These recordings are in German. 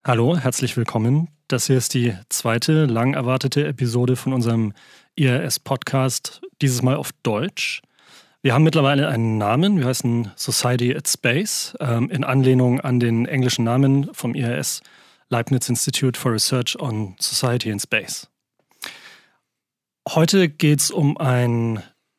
Hallo, herzlich willkommen. Das hier ist die zweite lang erwartete Episode von unserem IRS-Podcast, dieses Mal auf Deutsch. Wir haben mittlerweile einen Namen, wir heißen Society at Space, in Anlehnung an den englischen Namen vom IRS, Leibniz Institute for Research on Society and Space. Heute geht es um ein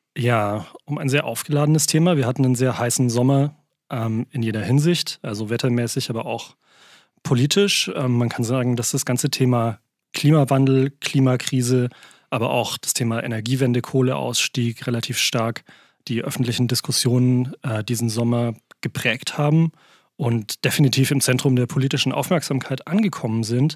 sehr aufgeladenes Thema. Wir hatten einen sehr heißen Sommer in jeder Hinsicht, also wettermäßig, aber auch politisch. Man kann sagen, dass das ganze Thema Klimawandel, Klimakrise, aber auch das Thema Energiewende, Kohleausstieg relativ stark die öffentlichen Diskussionen diesen Sommer geprägt haben und definitiv im Zentrum der politischen Aufmerksamkeit angekommen sind.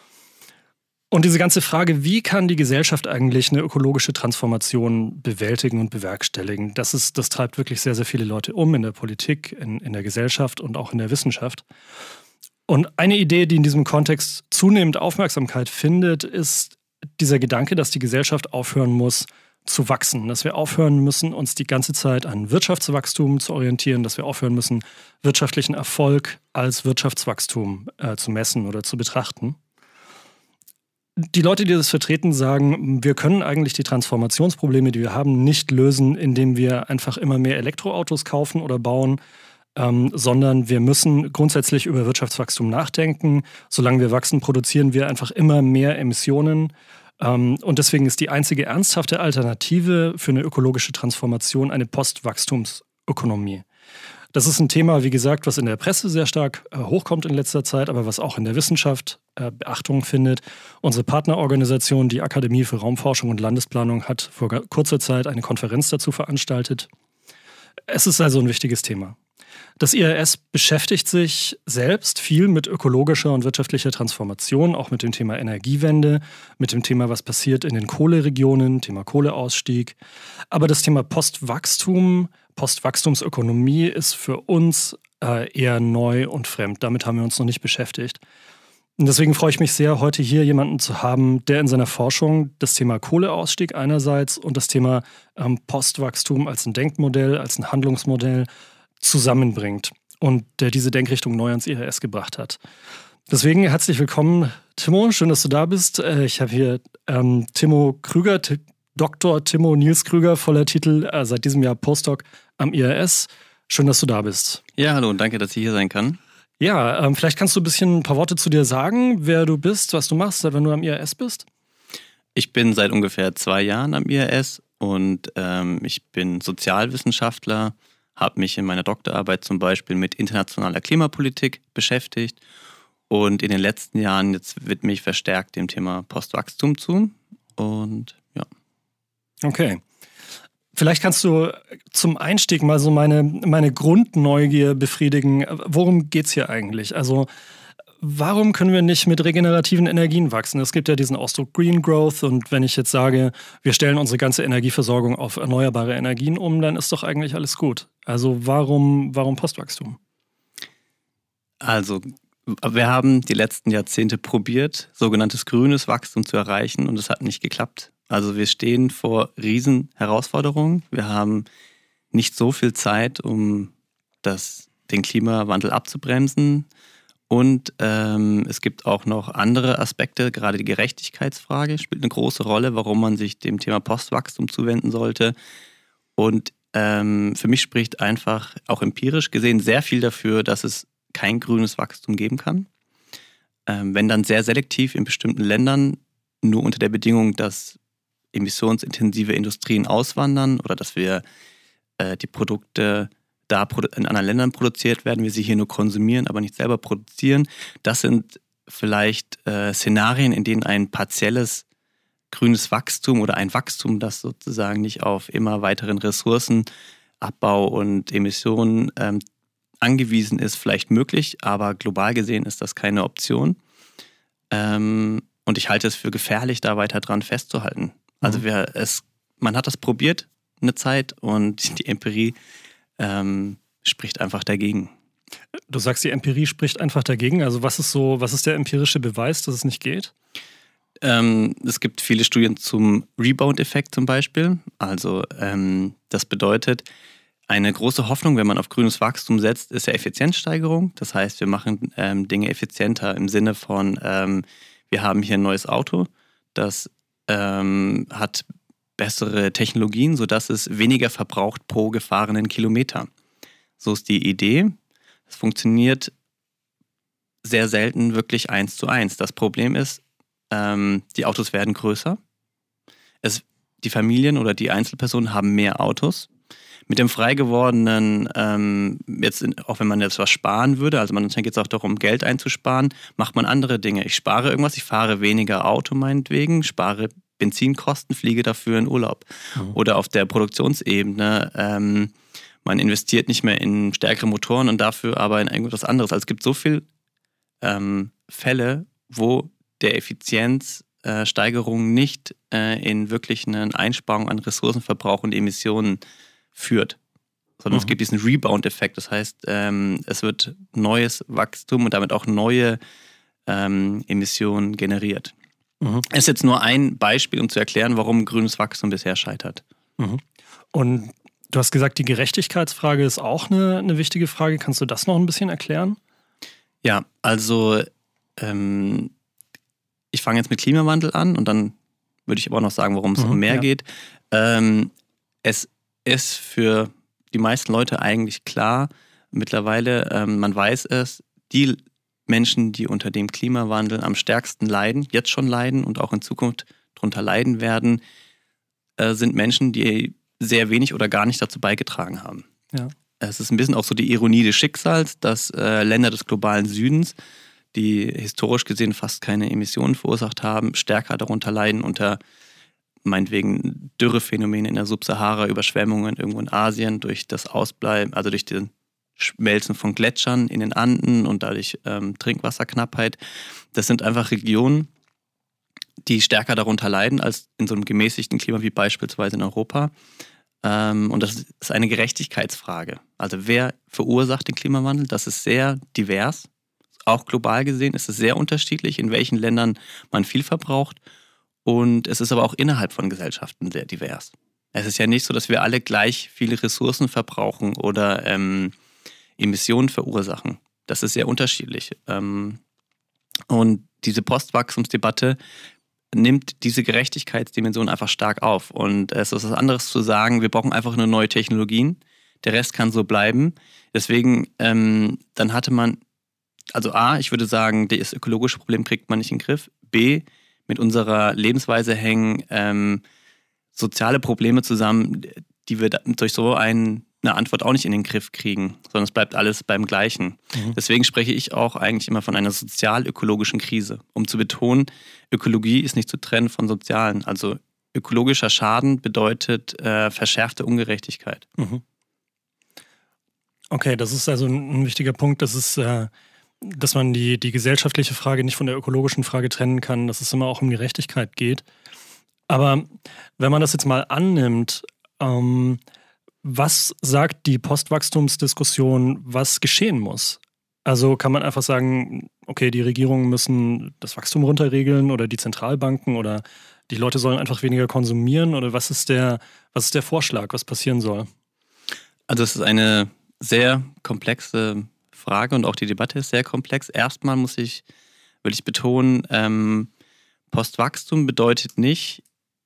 Und diese ganze Frage, wie kann die Gesellschaft eigentlich eine ökologische Transformation bewältigen und bewerkstelligen, das treibt wirklich sehr, sehr viele Leute um in der Politik, in der Gesellschaft und auch in der Wissenschaft. Und eine Idee, die in diesem Kontext zunehmend Aufmerksamkeit findet, ist dieser Gedanke, dass die Gesellschaft aufhören muss zu wachsen, dass wir aufhören müssen, uns die ganze Zeit an Wirtschaftswachstum zu orientieren, dass wir aufhören müssen, wirtschaftlichen Erfolg als Wirtschaftswachstum zu messen oder zu betrachten. Die Leute, die das vertreten, sagen, wir können eigentlich die Transformationsprobleme, die wir haben, nicht lösen, indem wir einfach immer mehr Elektroautos kaufen oder bauen, sondern wir müssen grundsätzlich über Wirtschaftswachstum nachdenken. Solange wir wachsen, produzieren wir einfach immer mehr Emissionen. Und deswegen ist die einzige ernsthafte Alternative für eine ökologische Transformation eine Postwachstumsökonomie. Das ist ein Thema, wie gesagt, was in der Presse sehr stark hochkommt in letzter Zeit, aber was auch in der Wissenschaft Beachtung findet. Unsere Partnerorganisation, die Akademie für Raumforschung und Landesplanung, hat vor kurzer Zeit eine Konferenz dazu veranstaltet. Es ist also ein wichtiges Thema. Das IRS beschäftigt sich selbst viel mit ökologischer und wirtschaftlicher Transformation, auch mit dem Thema Energiewende, mit dem Thema, was passiert in den Kohleregionen, Thema Kohleausstieg. Aber das Thema Postwachstum, Postwachstumsökonomie ist für uns eher neu und fremd. Damit haben wir uns noch nicht beschäftigt. Und deswegen freue ich mich sehr, heute hier jemanden zu haben, der in seiner Forschung das Thema Kohleausstieg einerseits und das Thema Postwachstum als ein Denkmodell, als ein Handlungsmodell zusammenbringt und der diese Denkrichtung neu ans IRS gebracht hat. Deswegen herzlich willkommen, Timo. Schön, dass du da bist. Ich habe hier Timo Krüger, Dr. Timo Nils Krüger, voller Titel, seit diesem Jahr Postdoc am IRS. Schön, dass du da bist. Ja, hallo und danke, dass ich hier sein kann. Ja, vielleicht kannst du ein paar Worte zu dir sagen, wer du bist, was du machst, seit wann du am IRS bist. Ich bin seit ungefähr 2 Jahren am IRS und ich bin Sozialwissenschaftler, habe mich in meiner Doktorarbeit zum Beispiel mit internationaler Klimapolitik beschäftigt und in den letzten Jahren jetzt widme ich verstärkt dem Thema Postwachstum zu und ja. Okay. Vielleicht kannst du zum Einstieg mal so meine Grundneugier befriedigen. Worum geht's hier eigentlich? Also warum können wir nicht mit regenerativen Energien wachsen? Es gibt ja diesen Ausdruck Green Growth und wenn ich jetzt sage, wir stellen unsere ganze Energieversorgung auf erneuerbare Energien um, dann ist doch eigentlich alles gut. Also warum Postwachstum? Also wir haben die letzten Jahrzehnte probiert, sogenanntes grünes Wachstum zu erreichen und es hat nicht geklappt. Also wir stehen vor riesen Herausforderungen. Wir haben nicht so viel Zeit, um den Klimawandel abzubremsen. Und es gibt auch noch andere Aspekte, gerade die Gerechtigkeitsfrage spielt eine große Rolle, warum man sich dem Thema Postwachstum zuwenden sollte. Und für mich spricht einfach auch empirisch gesehen sehr viel dafür, dass es kein grünes Wachstum geben kann. Wenn dann sehr selektiv in bestimmten Ländern, nur unter der Bedingung, dass emissionsintensive Industrien auswandern oder dass wir die Produkte da in anderen Ländern produziert werden, wir sie hier nur konsumieren, aber nicht selber produzieren. Das sind vielleicht Szenarien, in denen ein partielles grünes Wachstum oder ein Wachstum, das sozusagen nicht auf immer weiteren Ressourcenabbau und Emissionen angewiesen ist, vielleicht möglich, aber global gesehen ist das keine Option. Und ich halte es für gefährlich, da weiter dran festzuhalten. Also man hat das probiert eine Zeit und die Empirie spricht einfach dagegen. Du sagst, die Empirie spricht einfach dagegen. Also was ist der empirische Beweis, dass es nicht geht? Es gibt viele Studien zum Rebound-Effekt zum Beispiel. Also das bedeutet, Eine große Hoffnung, wenn man auf grünes Wachstum setzt, ist ja Effizienzsteigerung. Das heißt, wir machen Dinge effizienter im Sinne von, wir haben hier ein neues Auto, das hat bessere Technologien, sodass es weniger verbraucht pro gefahrenen Kilometer. So ist die Idee. Es funktioniert sehr selten wirklich 1:1. Das Problem ist, die Autos werden größer. Die Familien oder die Einzelpersonen haben mehr Autos. Mit dem frei gewordenen, auch wenn man jetzt was sparen würde, also manchmal geht es auch darum, Geld einzusparen, macht man andere Dinge. Ich spare irgendwas, ich fahre weniger Auto meinetwegen, spare Benzinkosten, fliege dafür in Urlaub. Mhm. Oder auf der Produktionsebene, man investiert nicht mehr in stärkere Motoren und dafür aber in irgendwas anderes. Also es gibt so viele Fälle, wo der Effizienzsteigerung nicht in wirklich eine Einsparung an Ressourcenverbrauch und Emissionen führt, sondern es gibt diesen Rebound-Effekt. Das heißt, es wird neues Wachstum und damit auch neue Emissionen generiert. Mhm. Das ist jetzt nur ein Beispiel, um zu erklären, warum grünes Wachstum bisher scheitert. Mhm. Und du hast gesagt, die Gerechtigkeitsfrage ist auch eine wichtige Frage. Kannst du das noch ein bisschen erklären? Ja, also ich fange jetzt mit Klimawandel an und dann würde ich aber auch noch sagen, worum es um mehr geht. Es ist für die meisten Leute eigentlich klar mittlerweile, man weiß es, die Menschen, die unter dem Klimawandel am stärksten leiden, jetzt schon leiden und auch in Zukunft darunter leiden werden, sind Menschen, die sehr wenig oder gar nicht dazu beigetragen haben. Ja. Es ist ein bisschen auch so die Ironie des Schicksals, dass Länder des globalen Südens, die historisch gesehen fast keine Emissionen verursacht haben, stärker darunter leiden unter meinetwegen Dürrephänomene in der Subsahara, Überschwemmungen irgendwo in Asien durch das Ausbleiben, also durch den Schmelzen von Gletschern in den Anden und dadurch Trinkwasserknappheit. Das sind einfach Regionen, die stärker darunter leiden als in so einem gemäßigten Klima wie beispielsweise in Europa. Und das ist eine Gerechtigkeitsfrage. Also wer verursacht den Klimawandel? Das ist sehr divers. Auch global gesehen ist es sehr unterschiedlich, in welchen Ländern man viel verbraucht. Und es ist aber auch innerhalb von Gesellschaften sehr divers. Es ist ja nicht so, dass wir alle gleich viele Ressourcen verbrauchen oder Emissionen verursachen. Das ist sehr unterschiedlich. Und diese Postwachstumsdebatte nimmt diese Gerechtigkeitsdimension einfach stark auf. Und es ist was anderes zu sagen, wir brauchen einfach nur neue Technologien. Der Rest kann so bleiben. Deswegen, dann hatte man, also A, ich würde sagen, das ökologische Problem kriegt man nicht in den Griff. B, mit unserer Lebensweise hängen soziale Probleme zusammen, die wir durch so eine Antwort auch nicht in den Griff kriegen, sondern es bleibt alles beim Gleichen. Mhm. Deswegen spreche ich auch eigentlich immer von einer sozial-ökologischen Krise, um zu betonen, Ökologie ist nicht zu trennen von Sozialen. Also ökologischer Schaden bedeutet verschärfte Ungerechtigkeit. Mhm. Okay, das ist also ein wichtiger Punkt, dass man die gesellschaftliche Frage nicht von der ökologischen Frage trennen kann, dass es immer auch um Gerechtigkeit geht. Aber wenn man das jetzt mal annimmt, was sagt die Postwachstumsdiskussion, was geschehen muss? Also kann man einfach sagen, okay, die Regierungen müssen das Wachstum runterregeln oder die Zentralbanken oder die Leute sollen einfach weniger konsumieren oder was ist der Vorschlag, was passieren soll? Also es ist eine sehr komplexe Frage und auch die Debatte ist sehr komplex. Erstmal will ich betonen, Postwachstum bedeutet nicht,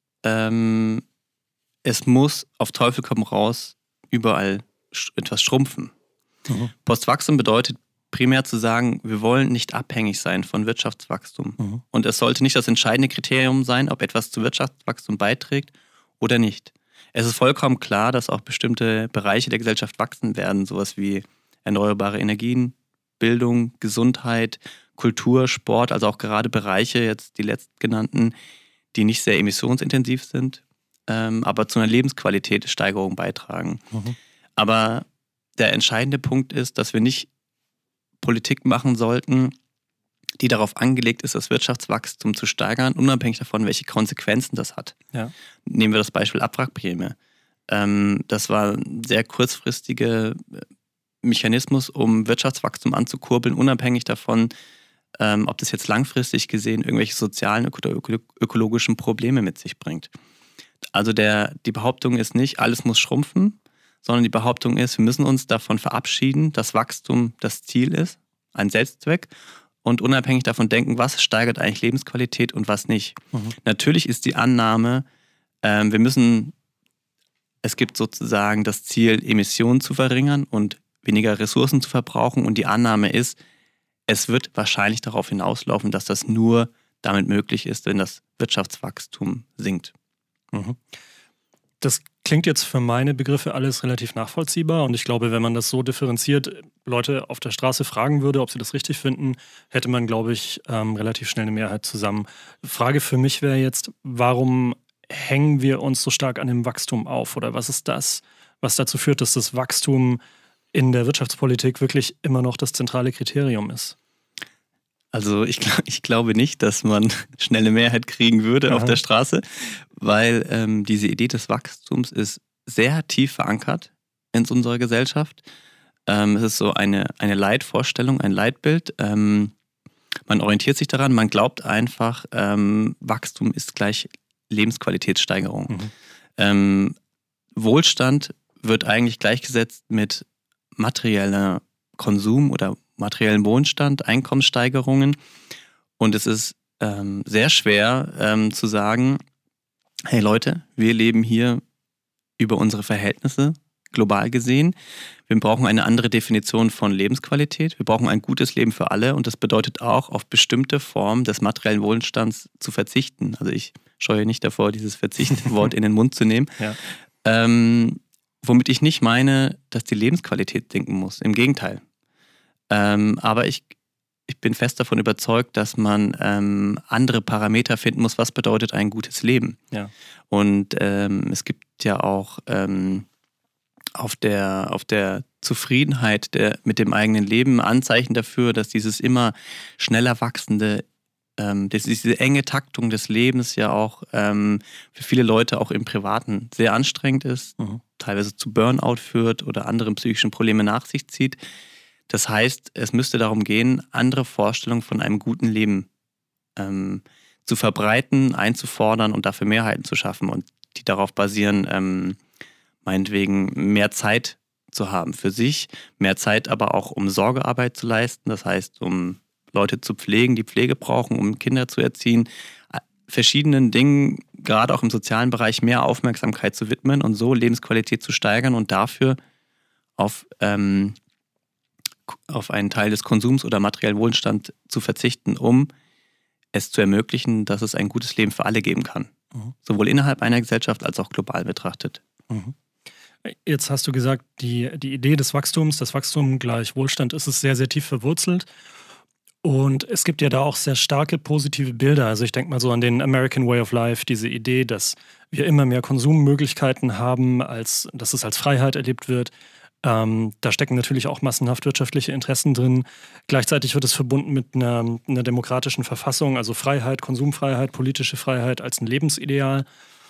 es muss auf Teufel komm raus überall etwas schrumpfen. Mhm. Postwachstum bedeutet primär zu sagen, wir wollen nicht abhängig sein von Wirtschaftswachstum. Mhm. Und es sollte nicht das entscheidende Kriterium sein, ob etwas zu Wirtschaftswachstum beiträgt oder nicht. Es ist vollkommen klar, dass auch bestimmte Bereiche der Gesellschaft wachsen werden, sowas wie erneuerbare Energien, Bildung, Gesundheit, Kultur, Sport, also auch gerade Bereiche, jetzt die letztgenannten, die nicht sehr emissionsintensiv sind, aber zu einer Lebensqualitätssteigerung beitragen. Mhm. Aber der entscheidende Punkt ist, dass wir nicht Politik machen sollten, die darauf angelegt ist, das Wirtschaftswachstum zu steigern, unabhängig davon, welche Konsequenzen das hat. Ja. Nehmen wir das Beispiel Abwrackprämie. Das war ein sehr kurzfristiger Mechanismus, um Wirtschaftswachstum anzukurbeln, unabhängig davon, ob das jetzt langfristig gesehen irgendwelche sozialen oder ökologischen Probleme mit sich bringt. Also die Behauptung ist nicht, alles muss schrumpfen, sondern die Behauptung ist, wir müssen uns davon verabschieden, dass Wachstum das Ziel ist, ein Selbstzweck, und unabhängig davon denken, was steigert eigentlich Lebensqualität und was nicht. Natürlich ist die Annahme, es gibt sozusagen das Ziel, Emissionen zu verringern und weniger Ressourcen zu verbrauchen, und die Annahme ist, es wird wahrscheinlich darauf hinauslaufen, dass das nur damit möglich ist, wenn das Wirtschaftswachstum sinkt. Das klingt jetzt für meine Begriffe alles relativ nachvollziehbar, und ich glaube, wenn man das so differenziert Leute auf der Straße fragen würde, ob sie das richtig finden, hätte man, glaube ich, relativ schnell eine Mehrheit zusammen. Frage für mich wäre jetzt, warum hängen wir uns so stark an dem Wachstum auf? Oder was ist das, was dazu führt, dass das Wachstum in der Wirtschaftspolitik wirklich immer noch das zentrale Kriterium ist? Also ich glaube nicht, dass man schnell eine Mehrheit kriegen würde auf der Straße, weil diese Idee des Wachstums ist sehr tief verankert in unserer Gesellschaft. Es ist so eine Leitvorstellung, ein Leitbild. Man orientiert sich daran, man glaubt einfach, Wachstum ist gleich Lebensqualitätssteigerung. Wohlstand wird eigentlich gleichgesetzt mit materieller Konsum oder materiellen Wohlstand, Einkommenssteigerungen. Und es ist sehr schwer zu sagen, hey Leute, wir leben hier über unsere Verhältnisse, global gesehen. Wir brauchen eine andere Definition von Lebensqualität. Wir brauchen ein gutes Leben für alle, und das bedeutet auch, auf bestimmte Formen des materiellen Wohlstands zu verzichten. Also ich scheue nicht davor, dieses Verzichtwort in den Mund zu nehmen. Ja. Womit ich nicht meine, dass die Lebensqualität sinken muss. Im Gegenteil. Aber ich bin fest davon überzeugt, dass man andere Parameter finden muss, was bedeutet ein gutes Leben. Ja. Und es gibt ja auch auf der Zufriedenheit mit dem eigenen Leben Anzeichen dafür, dass dieses immer schneller wachsende, diese enge Taktung des Lebens ja auch für viele Leute auch im Privaten sehr anstrengend ist, teilweise zu Burnout führt oder anderen psychischen Probleme nach sich zieht. Das heißt, es müsste darum gehen, andere Vorstellungen von einem guten Leben zu verbreiten, einzufordern und dafür Mehrheiten zu schaffen, und die darauf basieren, meinetwegen mehr Zeit zu haben für sich, mehr Zeit aber auch, um Sorgearbeit zu leisten, das heißt, um Leute zu pflegen, die Pflege brauchen, um Kinder zu erziehen, verschiedenen Dingen, gerade auch im sozialen Bereich, mehr Aufmerksamkeit zu widmen und so Lebensqualität zu steigern und dafür auf einen Teil des Konsums oder materiellen Wohlstand zu verzichten, um es zu ermöglichen, dass es ein gutes Leben für alle geben kann. Sowohl innerhalb einer Gesellschaft als auch global betrachtet. Jetzt hast du gesagt, die Idee des Wachstums, das Wachstum gleich Wohlstand, ist es sehr, sehr tief verwurzelt. Und es gibt ja da auch sehr starke positive Bilder. Also ich denke mal so an den American Way of Life, diese Idee, dass wir immer mehr Konsummöglichkeiten haben, dass es als Freiheit erlebt wird. Da stecken natürlich auch massenhaft wirtschaftliche Interessen drin. Gleichzeitig wird es verbunden mit einer demokratischen Verfassung, also Freiheit, Konsumfreiheit, politische Freiheit als ein Lebensideal.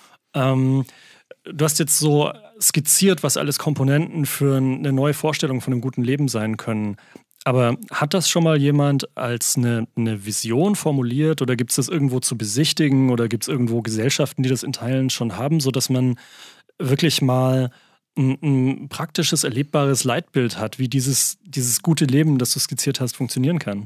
Du hast jetzt so skizziert, was alles Komponenten für eine neue Vorstellung von einem guten Leben sein können. Aber hat das schon mal jemand als eine Vision formuliert, oder gibt es das irgendwo zu besichtigen, oder gibt es irgendwo Gesellschaften, die das in Teilen schon haben, sodass man wirklich mal ein praktisches, erlebbares Leitbild hat, wie dieses gute Leben, das du skizziert hast, funktionieren kann?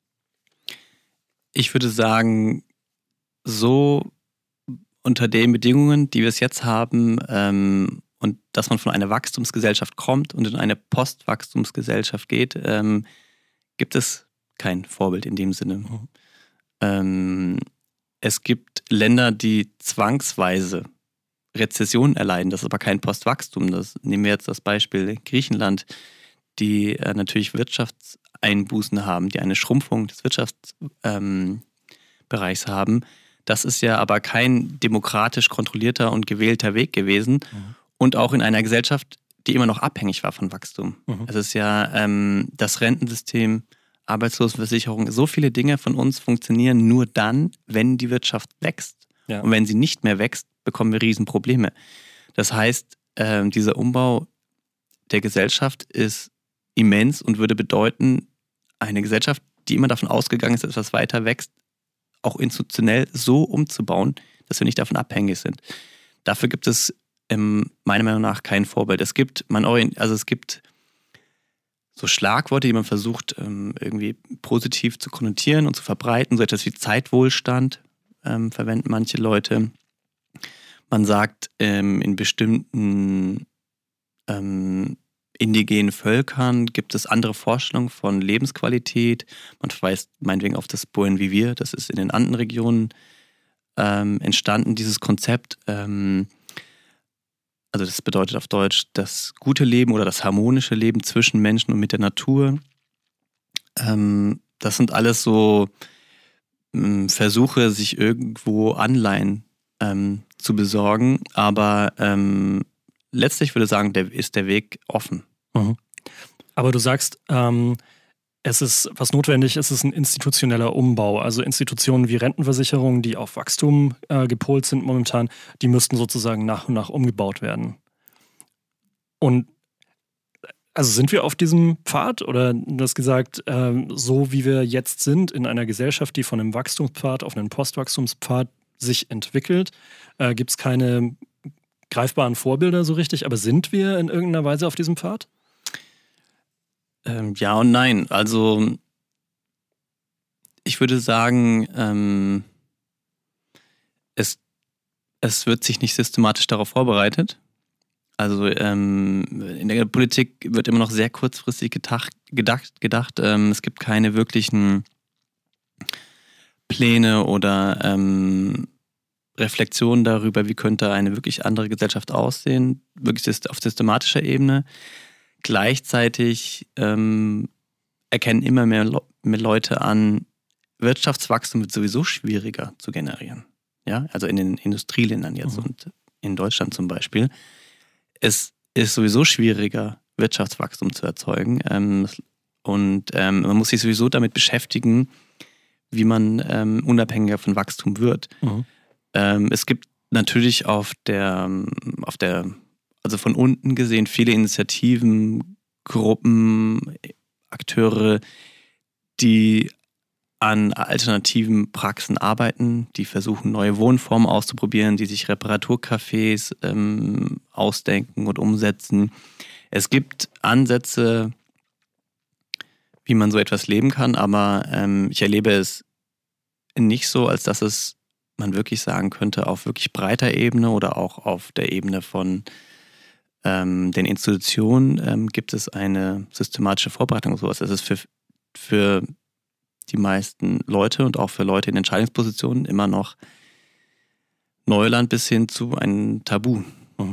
Ich würde sagen, so unter den Bedingungen, die wir es jetzt haben, und dass man von einer Wachstumsgesellschaft kommt und in eine Postwachstumsgesellschaft geht, gibt es kein Vorbild in dem Sinne. Es gibt Länder, die zwangsweise Rezession erleiden. Das ist aber kein Postwachstum. Nehmen wir jetzt das Beispiel Griechenland, die natürlich Wirtschaftseinbußen haben, die eine Schrumpfung des Wirtschaftsbereichs haben. Das ist ja aber kein demokratisch kontrollierter und gewählter Weg gewesen. Und auch in einer Gesellschaft, die immer noch abhängig war von Wachstum. Es ist ja das Rentensystem, Arbeitslosenversicherung, so viele Dinge von uns funktionieren nur dann, wenn die Wirtschaft wächst. Ja. Und wenn sie nicht mehr wächst, bekommen wir Riesenprobleme. Das heißt, dieser Umbau der Gesellschaft ist immens und würde bedeuten, eine Gesellschaft, die immer davon ausgegangen ist, dass etwas weiter wächst, auch institutionell so umzubauen, dass wir nicht davon abhängig sind. Dafür gibt es meiner Meinung nach kein Vorbild. Es gibt so Schlagworte, die man versucht irgendwie positiv zu konnotieren und zu verbreiten. So etwas wie Zeitwohlstand verwenden manche Leute. Man sagt, in bestimmten indigenen Völkern gibt es andere Vorstellungen von Lebensqualität. Man verweist meinetwegen auf das Buen Vivir, das ist in den Andenregionen entstanden, dieses Konzept. Also das bedeutet auf Deutsch das gute Leben oder das harmonische Leben zwischen Menschen und mit der Natur. Das sind alles so Versuche, sich irgendwo Anleihen zu besorgen, aber letztlich würde ich sagen, ist der Weg offen. Mhm. Aber du sagst, es ist, was notwendig ist, ist ein institutioneller Umbau. Also Institutionen wie Rentenversicherungen, die auf Wachstum gepolt sind momentan, die müssten sozusagen nach und nach umgebaut werden. Und also sind wir auf diesem Pfad oder du hast gesagt, so wie wir jetzt sind in einer Gesellschaft, die von einem Wachstumspfad auf einen Postwachstumspfad sich entwickelt, gibt es keine greifbaren Vorbilder so richtig, aber sind wir in irgendeiner Weise auf diesem Pfad? Ja und nein. Also ich würde sagen, es wird sich nicht systematisch darauf vorbereitet. Also in der Politik wird immer noch sehr kurzfristig gedacht. Es gibt keine wirklichen Pläne oder Reflexionen darüber, wie könnte eine wirklich andere Gesellschaft aussehen, wirklich auf systematischer Ebene. Gleichzeitig erkennen immer mehr Leute an, Wirtschaftswachstum wird sowieso schwieriger zu generieren. Ja? Also in den Industrieländern jetzt und in Deutschland zum Beispiel. Es ist sowieso schwieriger, Wirtschaftswachstum zu erzeugen. Und man muss sich sowieso damit beschäftigen, wie man unabhängiger von Wachstum wird. Es gibt natürlich also von unten gesehen viele Initiativen, Gruppen, Akteure, die an alternativen Praxen arbeiten, die versuchen, neue Wohnformen auszuprobieren, die sich Reparaturcafés ausdenken und umsetzen. Es gibt Ansätze, wie man so etwas leben kann, aber ich erlebe es nicht so, als dass man wirklich sagen könnte, auf wirklich breiter Ebene oder auch auf der Ebene von den Institutionen gibt es eine systematische Vorbereitung und sowas. Es ist für die meisten Leute und auch für Leute in Entscheidungspositionen immer noch Neuland bis hin zu einem Tabu.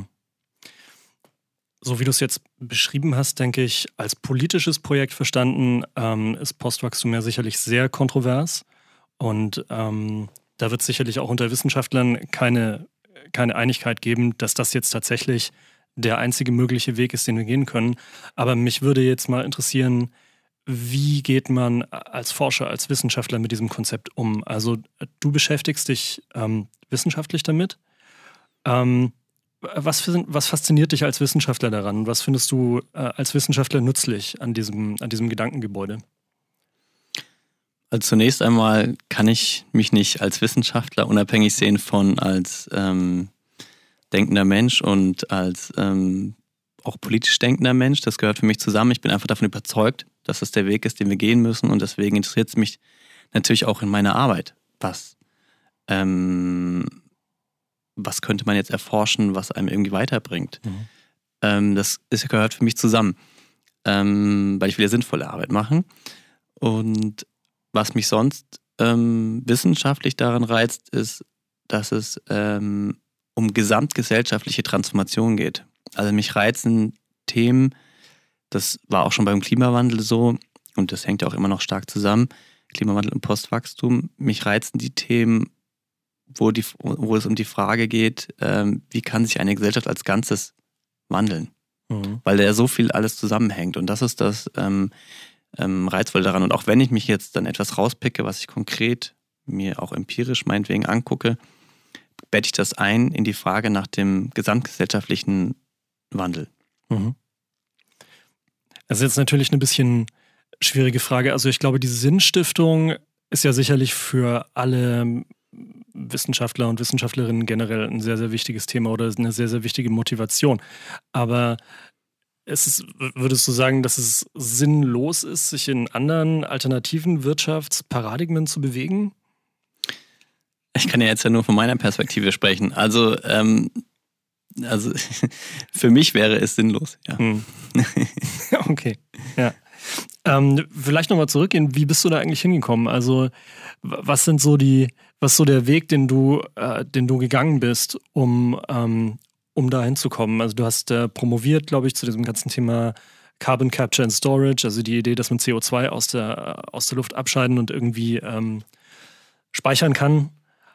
So wie du es jetzt beschrieben hast, denke ich, als politisches Projekt verstanden, ist Postwachstum ja sicherlich sehr kontrovers und da wird es sicherlich auch unter Wissenschaftlern keine Einigkeit geben, dass das jetzt tatsächlich der einzige mögliche Weg ist, den wir gehen können. Aber mich würde jetzt mal interessieren, wie geht man als Forscher, als Wissenschaftler mit diesem Konzept um? Also du beschäftigst dich wissenschaftlich damit. Was fasziniert dich als Wissenschaftler daran? Was findest du als Wissenschaftler nützlich an diesem Gedankengebäude? Also zunächst einmal kann ich mich nicht als Wissenschaftler unabhängig sehen von als denkender Mensch und als auch politisch denkender Mensch. Das gehört für mich zusammen. Ich bin einfach davon überzeugt, dass das der Weg ist, den wir gehen müssen. Und deswegen interessiert es mich natürlich auch in meiner Arbeit. Was könnte man jetzt erforschen, was einem irgendwie weiterbringt? Das gehört für mich zusammen. Weil ich will ja sinnvolle Arbeit machen. Und was mich sonst wissenschaftlich daran reizt, ist, dass es um gesamtgesellschaftliche Transformation geht. Also mich reizen Themen, das war auch schon beim Klimawandel so und das hängt ja auch immer noch stark zusammen, Klimawandel und Postwachstum. Mich reizen die Themen, wo es um die Frage geht, wie kann sich eine Gesellschaft als Ganzes wandeln? Weil da ja so viel alles zusammenhängt und das ist das Reizvolle daran. Und auch wenn ich mich jetzt dann etwas rauspicke, was ich konkret mir auch empirisch meinetwegen angucke, bette ich das ein in die Frage nach dem gesamtgesellschaftlichen Wandel. Das ist jetzt natürlich eine bisschen schwierige Frage. Also ich glaube, die Sinnstiftung ist ja sicherlich für alle Wissenschaftler und Wissenschaftlerinnen generell ein sehr, sehr wichtiges Thema oder eine sehr, sehr wichtige Motivation. Aber würdest du sagen, dass es sinnlos ist, sich in anderen alternativen Wirtschaftsparadigmen zu bewegen? Ich kann ja jetzt nur von meiner Perspektive sprechen. Also für mich wäre es sinnlos, ja. Okay, ja. Vielleicht nochmal zurückgehen, wie bist du da eigentlich hingekommen? Also was ist so der Weg, den du gegangen bist, um da hinzukommen? Also du hast promoviert, glaube ich, zu diesem ganzen Thema Carbon Capture and Storage, also die Idee, dass man CO2 aus der Luft abscheiden und irgendwie speichern kann.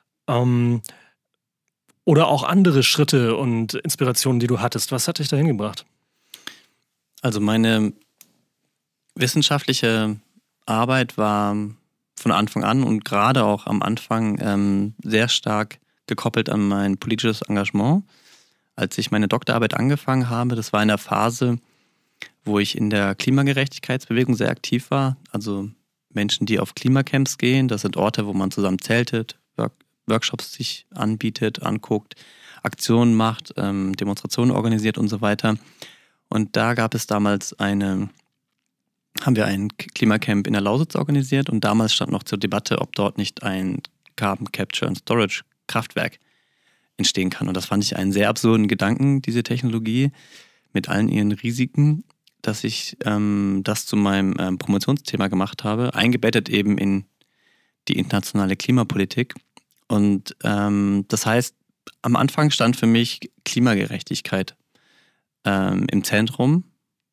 Oder auch andere Schritte und Inspirationen, die du hattest. Was hat dich dahin gebracht? Also meine wissenschaftliche Arbeit war von Anfang an und gerade auch am Anfang sehr stark gekoppelt an mein politisches Engagement. Als ich meine Doktorarbeit angefangen habe, das war in der Phase, wo ich in der Klimagerechtigkeitsbewegung sehr aktiv war. Also Menschen, die auf Klimacamps gehen, das sind Orte, wo man zusammen zeltet, Workshops sich anbietet, anguckt, Aktionen macht, Demonstrationen organisiert und so weiter. Und da gab es damals haben wir ein Klimacamp in der Lausitz organisiert und damals stand noch zur Debatte, ob dort nicht ein Carbon Capture and Storage Kraftwerk entstehen kann. Und das fand ich einen sehr absurden Gedanken, diese Technologie, mit allen ihren Risiken, dass ich das zu meinem Promotionsthema gemacht habe, eingebettet eben in die internationale Klimapolitik. Und das heißt, am Anfang stand für mich Klimagerechtigkeit im Zentrum.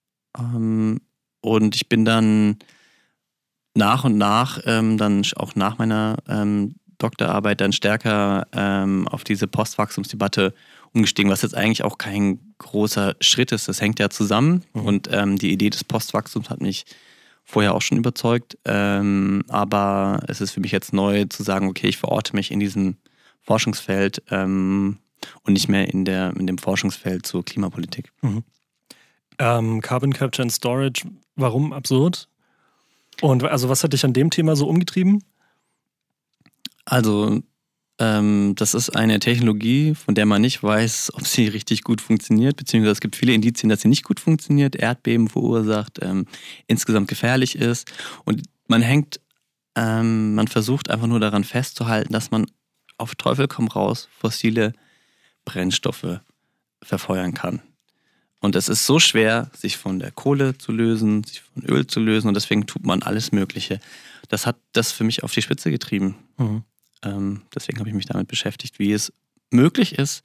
Und ich bin dann nach und nach, dann auch nach meiner Doktorarbeit, dann stärker auf diese Postwachstumsdebatte umgestiegen, was jetzt eigentlich auch kein großer Schritt ist. Das hängt ja zusammen. Und die Idee des Postwachstums hat mich vorher auch schon überzeugt. Aber es ist für mich jetzt neu zu sagen, okay, ich verorte mich in diesem Forschungsfeld und nicht mehr in dem Forschungsfeld zur Klimapolitik. Carbon Capture and Storage, warum absurd? Und also was hat dich an dem Thema so umgetrieben? Also das ist eine Technologie, von der man nicht weiß, ob sie richtig gut funktioniert, beziehungsweise es gibt viele Indizien, dass sie nicht gut funktioniert, Erdbeben verursacht, insgesamt gefährlich ist. Und man versucht einfach nur daran festzuhalten, dass man auf Teufel komm raus fossile Brennstoffe verfeuern kann. Und es ist so schwer, sich von der Kohle zu lösen, sich von Öl zu lösen und deswegen tut man alles Mögliche. Das hat das für mich auf die Spitze getrieben. Deswegen habe ich mich damit beschäftigt, wie es möglich ist,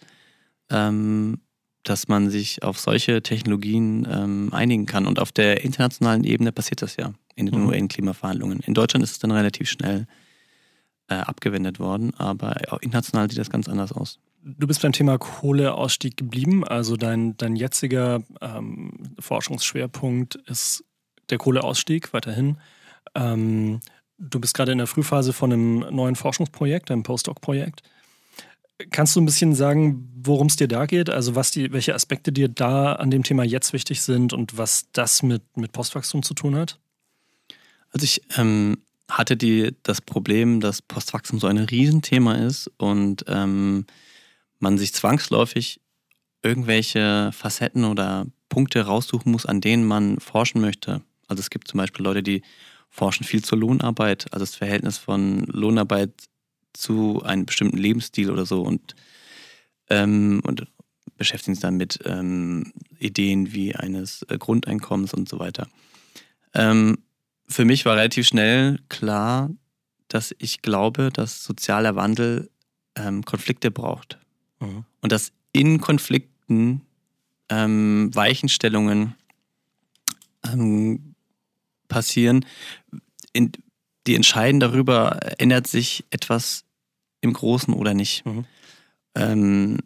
dass man sich auf solche Technologien einigen kann. Und auf der internationalen Ebene passiert das ja in den UN-Klimaverhandlungen. In Deutschland ist es dann relativ schnell abgewendet worden, aber auch international sieht das ganz anders aus. Du bist beim Thema Kohleausstieg geblieben, also dein jetziger Forschungsschwerpunkt ist der Kohleausstieg weiterhin. Du bist gerade in der Frühphase von einem neuen Forschungsprojekt, einem Postdoc-Projekt. Kannst du ein bisschen sagen, worum es dir da geht? Also welche Aspekte dir da an dem Thema jetzt wichtig sind und was das mit Postwachstum zu tun hat? Also ich hatte das Problem, dass Postwachstum so ein Riesenthema ist und man sich zwangsläufig irgendwelche Facetten oder Punkte raussuchen muss, an denen man forschen möchte. Also es gibt zum Beispiel Leute, die forschen viel zur Lohnarbeit, also das Verhältnis von Lohnarbeit zu einem bestimmten Lebensstil oder so und beschäftigen sich dann mit Ideen wie eines Grundeinkommens und so weiter. Für mich war relativ schnell klar, dass ich glaube, dass sozialer Wandel Konflikte braucht. Und dass in Konflikten Weichenstellungen passieren, die entscheiden darüber, ändert sich etwas im Großen oder nicht. Und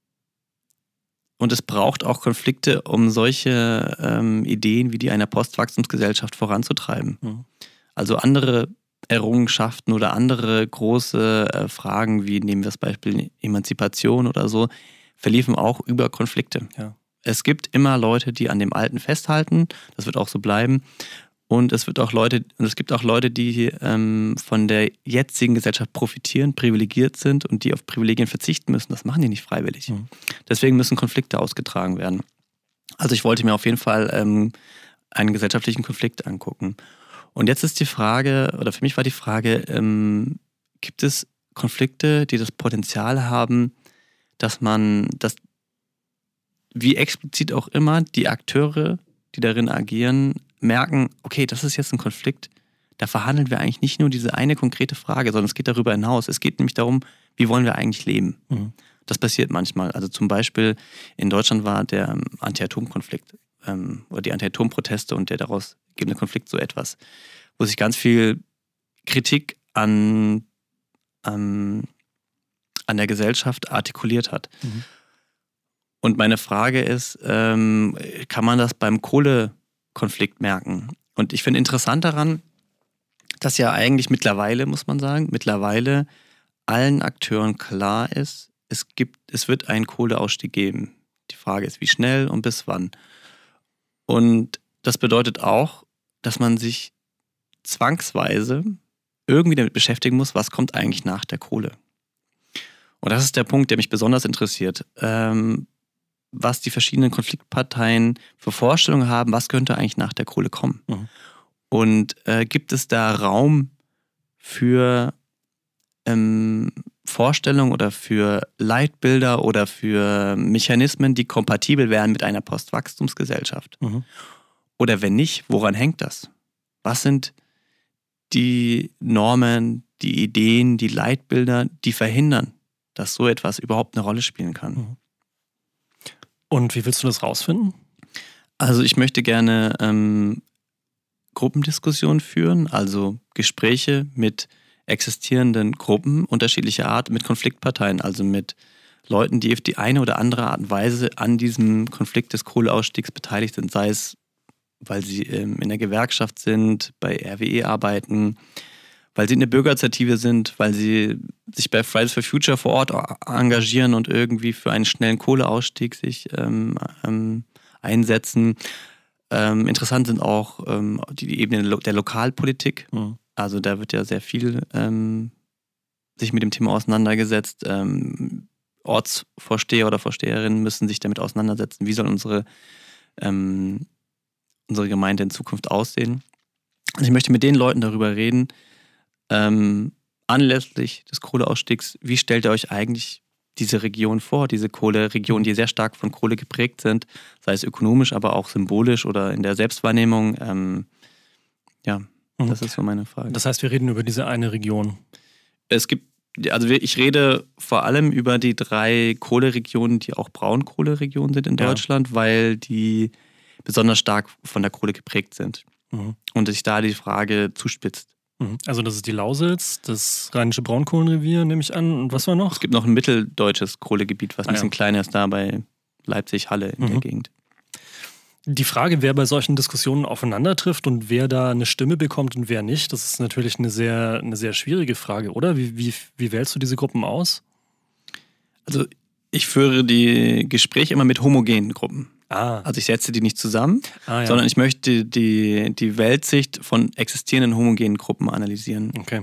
es braucht auch Konflikte, um solche Ideen wie die einer Postwachstumsgesellschaft voranzutreiben. Also andere Errungenschaften oder andere große Fragen, wie nehmen wir das Beispiel Emanzipation oder so, verliefen auch über Konflikte. Ja. Es gibt immer Leute, die an dem Alten festhalten, das wird auch so bleiben. Und es gibt auch Leute, die von der jetzigen Gesellschaft profitieren, privilegiert sind und die auf Privilegien verzichten müssen. Das machen die nicht freiwillig. Mhm. Deswegen müssen Konflikte ausgetragen werden. Also ich wollte mir auf jeden Fall einen gesellschaftlichen Konflikt angucken. Und jetzt ist die Frage, oder für mich war die Frage, gibt es Konflikte, die das Potenzial haben, dass wie explizit auch immer, die Akteure, die darin agieren, merken, okay, das ist jetzt ein Konflikt, da verhandeln wir eigentlich nicht nur diese eine konkrete Frage, sondern es geht darüber hinaus. Es geht nämlich darum, wie wollen wir eigentlich leben? Mhm. Das passiert manchmal. Also zum Beispiel in Deutschland war der Anti-Atom-Konflikt oder die Anti-Atom-Proteste und der daraus gegebene Konflikt so etwas, wo sich ganz viel Kritik an der Gesellschaft artikuliert hat. Mhm. Und meine Frage ist, kann man das beim Kohlekonflikt merken? Und ich finde interessant daran, dass ja eigentlich mittlerweile, muss man sagen, allen Akteuren klar ist, es wird einen Kohleausstieg geben. Die Frage ist, wie schnell und bis wann. Und das bedeutet auch, dass man sich zwangsweise irgendwie damit beschäftigen muss, was kommt eigentlich nach der Kohle. Und das ist der Punkt, der mich besonders interessiert. Was die verschiedenen Konfliktparteien für Vorstellungen haben, was könnte eigentlich nach der Kohle kommen. Mhm. Und gibt es da Raum für Vorstellungen oder für Leitbilder oder für Mechanismen, die kompatibel wären mit einer Postwachstumsgesellschaft? Mhm. Oder wenn nicht, woran hängt das? Was sind die Normen, die Ideen, die Leitbilder, die verhindern, dass so etwas überhaupt eine Rolle spielen kann? Mhm. Und wie willst du das rausfinden? Also ich möchte gerne Gruppendiskussionen führen, also Gespräche mit existierenden Gruppen unterschiedlicher Art, mit Konfliktparteien, also mit Leuten, die auf die eine oder andere Art und Weise an diesem Konflikt des Kohleausstiegs beteiligt sind, sei es, weil sie in der Gewerkschaft sind, bei RWE arbeiten, weil sie in der Bürgerinitiative sind, weil sie sich bei Fridays for Future vor Ort engagieren und irgendwie für einen schnellen Kohleausstieg sich einsetzen. Interessant sind auch die Ebene der Lokalpolitik. Mhm. Also da wird ja sehr viel sich mit dem Thema auseinandergesetzt. Ortsvorsteher oder Vorsteherinnen müssen sich damit auseinandersetzen, wie soll unsere Gemeinde in Zukunft aussehen. Also ich möchte mit den Leuten darüber reden, anlässlich des Kohleausstiegs, wie stellt ihr euch eigentlich diese Region vor, diese Kohleregion, die sehr stark von Kohle geprägt sind, sei es ökonomisch, aber auch symbolisch oder in der Selbstwahrnehmung. Das ist so meine Frage. Das heißt, wir reden über diese eine Region. Ich rede vor allem über die 3 Kohleregionen, die auch Braunkohleregionen sind in Deutschland, weil die besonders stark von der Kohle geprägt sind. Mhm. Und sich da die Frage zuspitzt. Also das ist die Lausitz, das Rheinische Braunkohlenrevier, nehme ich an. Und was war noch? Es gibt noch ein mitteldeutsches Kohlegebiet, was ein bisschen kleiner ist, da bei Leipzig, Halle in der Gegend. Die Frage, wer bei solchen Diskussionen aufeinander trifft und wer da eine Stimme bekommt und wer nicht, das ist natürlich eine sehr schwierige Frage, oder? Wie wählst du diese Gruppen aus? Also ich führe die Gespräche immer mit homogenen Gruppen. Also ich setze die nicht zusammen, sondern ich möchte die Weltsicht von existierenden homogenen Gruppen analysieren. Okay.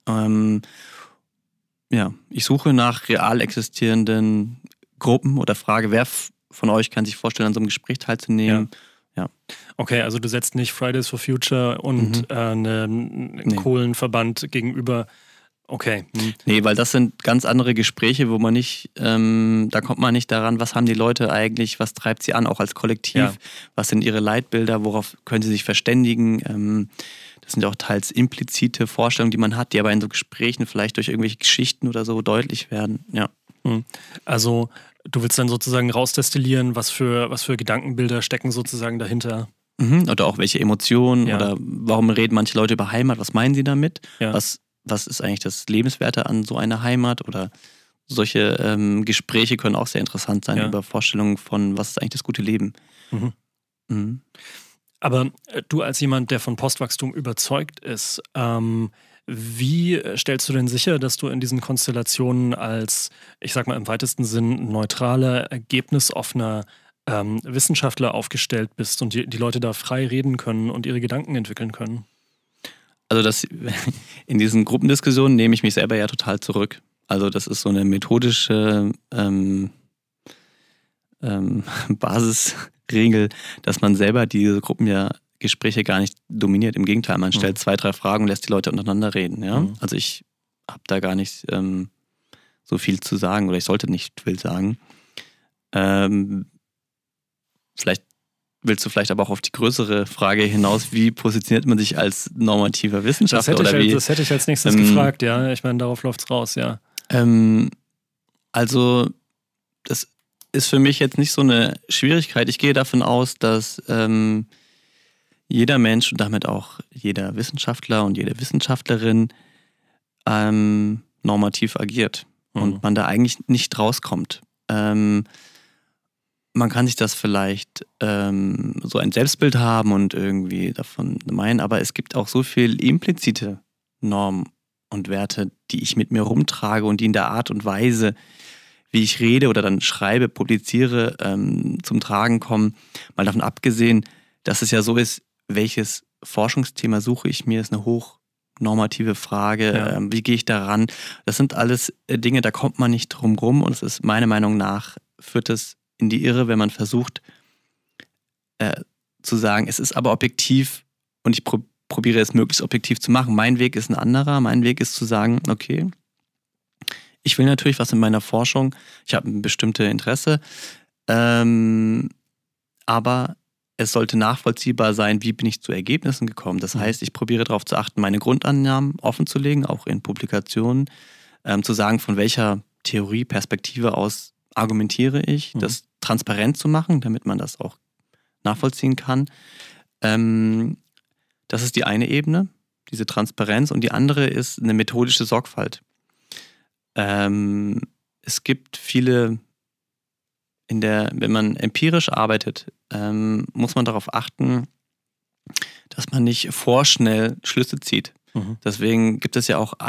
Ich suche nach real existierenden Gruppen oder frage, wer von euch kann sich vorstellen, an so einem Gespräch teilzunehmen. Ja. Okay, also du setzt nicht Fridays for Future und einen Kohlenverband gegenüber. Okay. Nee, weil das sind ganz andere Gespräche, wo man nicht, da kommt man nicht daran, was haben die Leute eigentlich, was treibt sie an, auch als Kollektiv, was sind ihre Leitbilder, worauf können sie sich verständigen. Das sind ja auch teils implizite Vorstellungen, die man hat, die aber in so Gesprächen vielleicht durch irgendwelche Geschichten oder so deutlich werden. Ja. Also du willst dann sozusagen rausdestillieren, was für Gedankenbilder stecken sozusagen dahinter. Oder auch welche Emotionen oder warum reden manche Leute über Heimat, was meinen sie damit? Ja. Was ist eigentlich das Lebenswerte an so einer Heimat? Oder solche Gespräche können auch sehr interessant sein über Vorstellungen von, was ist eigentlich das gute Leben. Aber du als jemand, der von Postwachstum überzeugt ist, wie stellst du denn sicher, dass du in diesen Konstellationen als, ich sag mal im weitesten Sinn, neutraler, ergebnisoffener Wissenschaftler aufgestellt bist und die Leute da frei reden können und ihre Gedanken entwickeln können? Also in diesen Gruppendiskussionen nehme ich mich selber ja total zurück. Also das ist so eine methodische Basisregel, dass man selber diese Gespräche gar nicht dominiert. Im Gegenteil, man stellt 2, 3 Fragen und lässt die Leute untereinander reden. Ja? Also ich habe da gar nicht so viel zu sagen oder ich sollte nicht viel sagen. Vielleicht willst du aber auch auf die größere Frage hinaus, wie positioniert man sich als normativer Wissenschaftler? Das hätte ich als nächstes gefragt, ja. Ich meine, darauf läuft es raus, ja. Also das ist für mich jetzt nicht so eine Schwierigkeit. Ich gehe davon aus, dass jeder Mensch und damit auch jeder Wissenschaftler und jede Wissenschaftlerin normativ agiert und man da eigentlich nicht rauskommt. Man kann sich das vielleicht so ein Selbstbild haben und irgendwie davon meinen, aber es gibt auch so viel implizite Normen und Werte, die ich mit mir rumtrage und die in der Art und Weise, wie ich rede oder dann schreibe, publiziere, zum Tragen kommen. Mal davon abgesehen, dass es ja so ist, welches Forschungsthema suche ich mir, ist eine hochnormative Frage. Ja. Wie gehe ich daran? Das sind alles Dinge, da kommt man nicht drum rum und es ist meiner Meinung nach, führt es in die Irre, wenn man versucht zu sagen, es ist aber objektiv und ich probiere es möglichst objektiv zu machen. Mein Weg ist ein anderer. Mein Weg ist zu sagen, okay, ich will natürlich was in meiner Forschung, ich habe ein bestimmtes Interesse, aber es sollte nachvollziehbar sein, wie bin ich zu Ergebnissen gekommen. Das heißt, ich probiere darauf zu achten, meine Grundannahmen offenzulegen, auch in Publikationen, zu sagen, von welcher Theorieperspektive aus argumentiere ich, das transparent zu machen, damit man das auch nachvollziehen kann. Das ist die eine Ebene, diese Transparenz, und die andere ist eine methodische Sorgfalt. Es gibt viele, wenn man empirisch arbeitet, muss man darauf achten, dass man nicht vorschnell Schlüsse zieht. Deswegen gibt es ja auch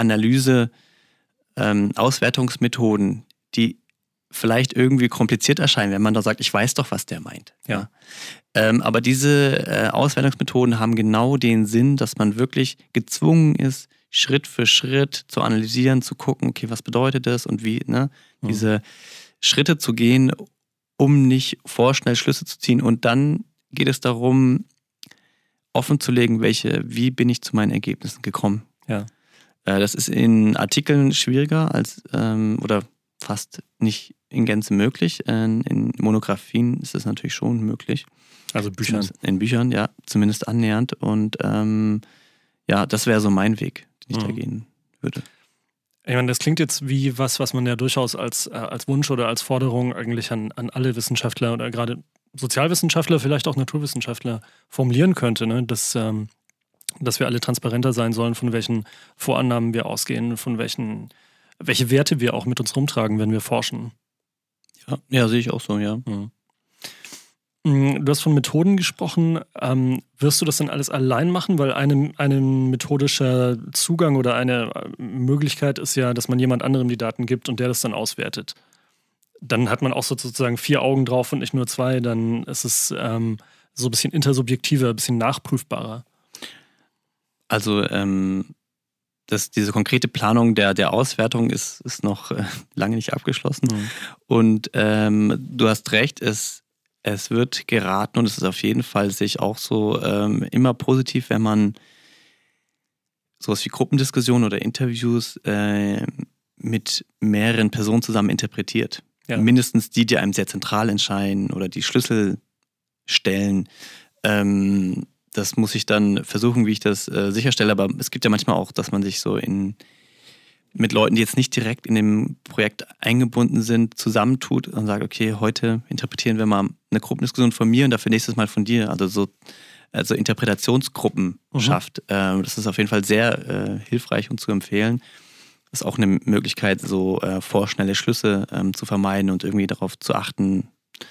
Auswertungsmethoden, die vielleicht irgendwie kompliziert erscheinen, wenn man da sagt, ich weiß doch, was der meint. Ja. Aber diese Auswertungsmethoden haben genau den Sinn, dass man wirklich gezwungen ist, Schritt für Schritt zu analysieren, zu gucken, okay, was bedeutet das und wie, diese Schritte zu gehen, um nicht vorschnell Schlüsse zu ziehen. Und dann geht es darum, offenzulegen, wie bin ich zu meinen Ergebnissen gekommen. Ja. Das ist in Artikeln schwieriger oder fast nicht in Gänze möglich. In Monographien ist es natürlich schon möglich. Also Büchern. In Büchern, ja, zumindest annähernd. Und das wäre so mein Weg, den ich da gehen würde. Ich meine, das klingt jetzt wie was man ja durchaus als Wunsch oder als Forderung eigentlich an alle Wissenschaftler oder gerade Sozialwissenschaftler, vielleicht auch Naturwissenschaftler formulieren könnte, ne? Dass wir alle transparenter sein sollen, von welchen Vorannahmen wir ausgehen, von welche Werte wir auch mit uns rumtragen, wenn wir forschen. Ja, sehe ich auch so, ja. Du hast von Methoden gesprochen. Wirst du das dann alles allein machen? Weil ein methodischer Zugang oder eine Möglichkeit ist ja, dass man jemand anderem die Daten gibt und der das dann auswertet. Dann hat man auch sozusagen 4 Augen drauf und nicht nur 2. Dann ist es so ein bisschen intersubjektiver, ein bisschen nachprüfbarer. Also diese konkrete Planung der Auswertung ist noch lange nicht abgeschlossen. Und du hast recht, es wird geraten und es ist auf jeden Fall, sehe ich auch so, immer positiv, wenn man sowas wie Gruppendiskussionen oder Interviews mit mehreren Personen zusammen interpretiert. Ja. Mindestens die einem sehr zentral entscheiden oder die Schlüsselstellen. Das muss ich dann versuchen, wie ich das sicherstelle. Aber es gibt ja manchmal auch, dass man sich so mit Leuten, die jetzt nicht direkt in dem Projekt eingebunden sind, zusammentut und sagt, okay, heute interpretieren wir mal eine Gruppendiskussion von mir und dafür nächstes Mal von dir. Also Interpretationsgruppen schafft. Das ist auf jeden Fall sehr hilfreich und zu empfehlen. Das ist auch eine Möglichkeit, so vorschnelle Schlüsse zu vermeiden und irgendwie darauf zu achten,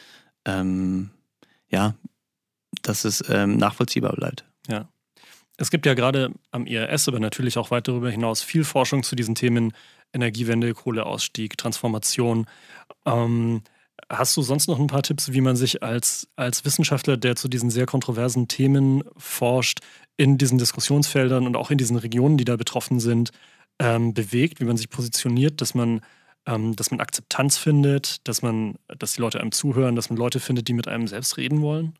dass es nachvollziehbar bleibt. Ja. Es gibt ja gerade am IRS, aber natürlich auch weit darüber hinaus viel Forschung zu diesen Themen Energiewende, Kohleausstieg, Transformation. Hast du sonst noch ein paar Tipps, wie man sich als Wissenschaftler, der zu diesen sehr kontroversen Themen forscht, in diesen Diskussionsfeldern und auch in diesen Regionen, die da betroffen sind, bewegt, wie man sich positioniert, dass man Akzeptanz findet, dass die Leute einem zuhören, dass man Leute findet, die mit einem selbst reden wollen?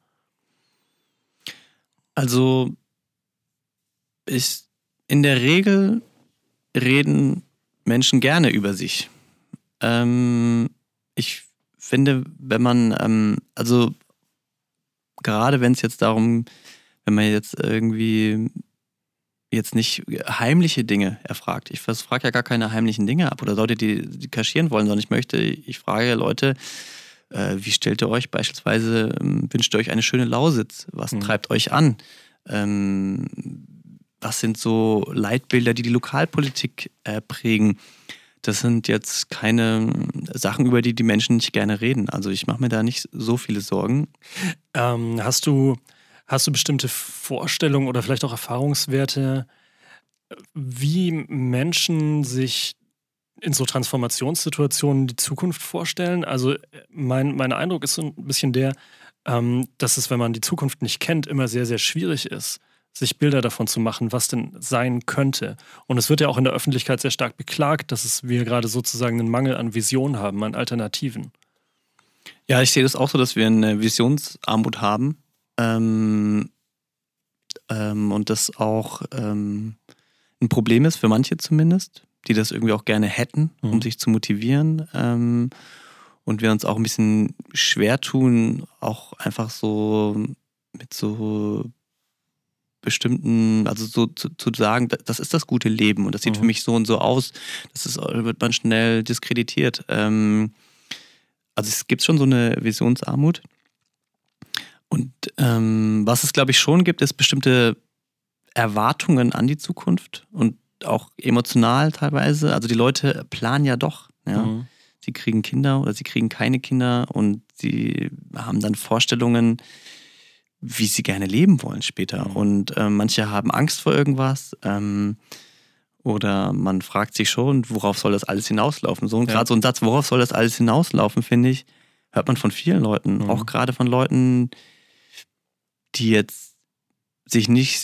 Also in der Regel reden Menschen gerne über sich. Ich finde, wenn man, also gerade wenn es jetzt darum, wenn man jetzt irgendwie jetzt nicht heimliche Dinge erfragt. Ich frage ja gar keine heimlichen Dinge ab oder Leute, die kaschieren wollen, sondern ich frage Leute, wie stellt ihr euch beispielsweise, wünscht ihr euch eine schöne Lausitz? Was treibt euch an? Was sind so Leitbilder, die Lokalpolitik prägen? Das sind jetzt keine Sachen, über die Menschen nicht gerne reden. Also ich mache mir da nicht so viele Sorgen. Hast du bestimmte Vorstellungen oder vielleicht auch Erfahrungswerte, wie Menschen sich in so Transformationssituationen die Zukunft vorstellen? Also mein Eindruck ist so ein bisschen dass es, wenn man die Zukunft nicht kennt, immer sehr, sehr schwierig ist, sich Bilder davon zu machen, was denn sein könnte. Und es wird ja auch in der Öffentlichkeit sehr stark beklagt, dass wir gerade sozusagen einen Mangel an Vision haben, an Alternativen. Ja, ich sehe das auch so, dass wir eine Visionsarmut haben. Und das auch ein Problem ist für manche zumindest, die das irgendwie auch gerne hätten, um sich zu motivieren. Und wir uns auch ein bisschen schwer tun, auch einfach so mit so bestimmten, also so zu sagen, das ist das gute Leben und das sieht für mich so und so aus. Wird man schnell diskreditiert. Also es gibt schon so eine Visionsarmut. Und was es, glaube ich, schon gibt, ist bestimmte Erwartungen an die Zukunft und auch emotional teilweise. Also die Leute planen ja doch. Ja? Sie kriegen Kinder oder sie kriegen keine Kinder und sie haben dann Vorstellungen, wie sie gerne leben wollen später. Und manche haben Angst vor irgendwas oder man fragt sich schon, worauf soll das alles hinauslaufen? Gerade so ein Satz, worauf soll das alles hinauslaufen, finde ich, hört man von vielen Leuten. Auch gerade von Leuten, die jetzt sich nicht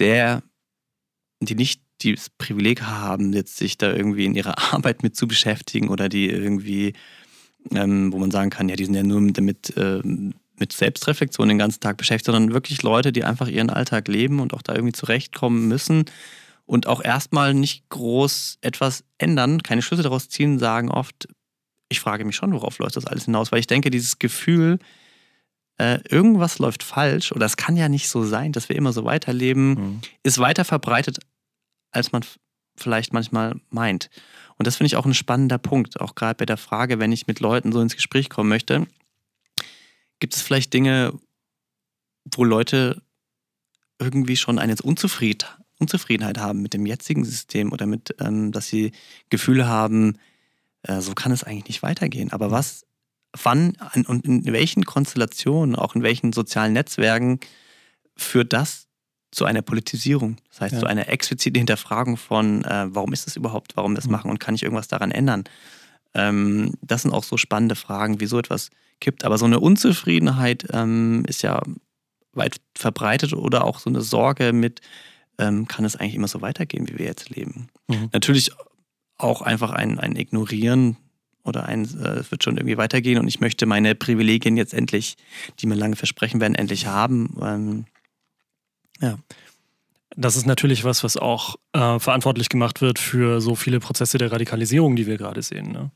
das Privileg haben, jetzt sich da irgendwie in ihrer Arbeit mit zu beschäftigen oder die irgendwie, wo man sagen kann, ja, die sind ja nur mit Selbstreflexion den ganzen Tag beschäftigt, sondern wirklich Leute, die einfach ihren Alltag leben und auch da irgendwie zurechtkommen müssen und auch erstmal nicht groß etwas ändern, keine Schlüsse daraus ziehen, sagen oft, ich frage mich schon, worauf läuft das alles hinaus, weil ich denke, dieses Gefühl, irgendwas läuft falsch oder es kann ja nicht so sein, dass wir immer so weiterleben, ist weiter verbreitet, als man vielleicht manchmal meint. Und das finde ich auch ein spannender Punkt, auch gerade bei der Frage, wenn ich mit Leuten so ins Gespräch kommen möchte, gibt es vielleicht Dinge, wo Leute irgendwie schon eine Unzufriedenheit haben mit dem jetzigen System oder mit, dass sie Gefühle haben, so kann es eigentlich nicht weitergehen. Aber wann und in welchen Konstellationen, auch in welchen sozialen Netzwerken führt das zu einer Politisierung? Das heißt, zu einer expliziten Hinterfragung von, warum ist das überhaupt, warum wir das machen und kann ich irgendwas daran ändern? Das sind auch so spannende Fragen, wie so etwas kippt. Aber so eine Unzufriedenheit ist ja weit verbreitet oder auch so eine Sorge mit, kann es eigentlich immer so weitergehen, wie wir jetzt leben? Natürlich auch einfach ein Ignorieren oder es wird schon irgendwie weitergehen und ich möchte meine Privilegien jetzt endlich, die mir lange versprechen werden, endlich haben. Ja. Das ist natürlich was auch verantwortlich gemacht wird für so viele Prozesse der Radikalisierung, die wir gerade sehen. Ne?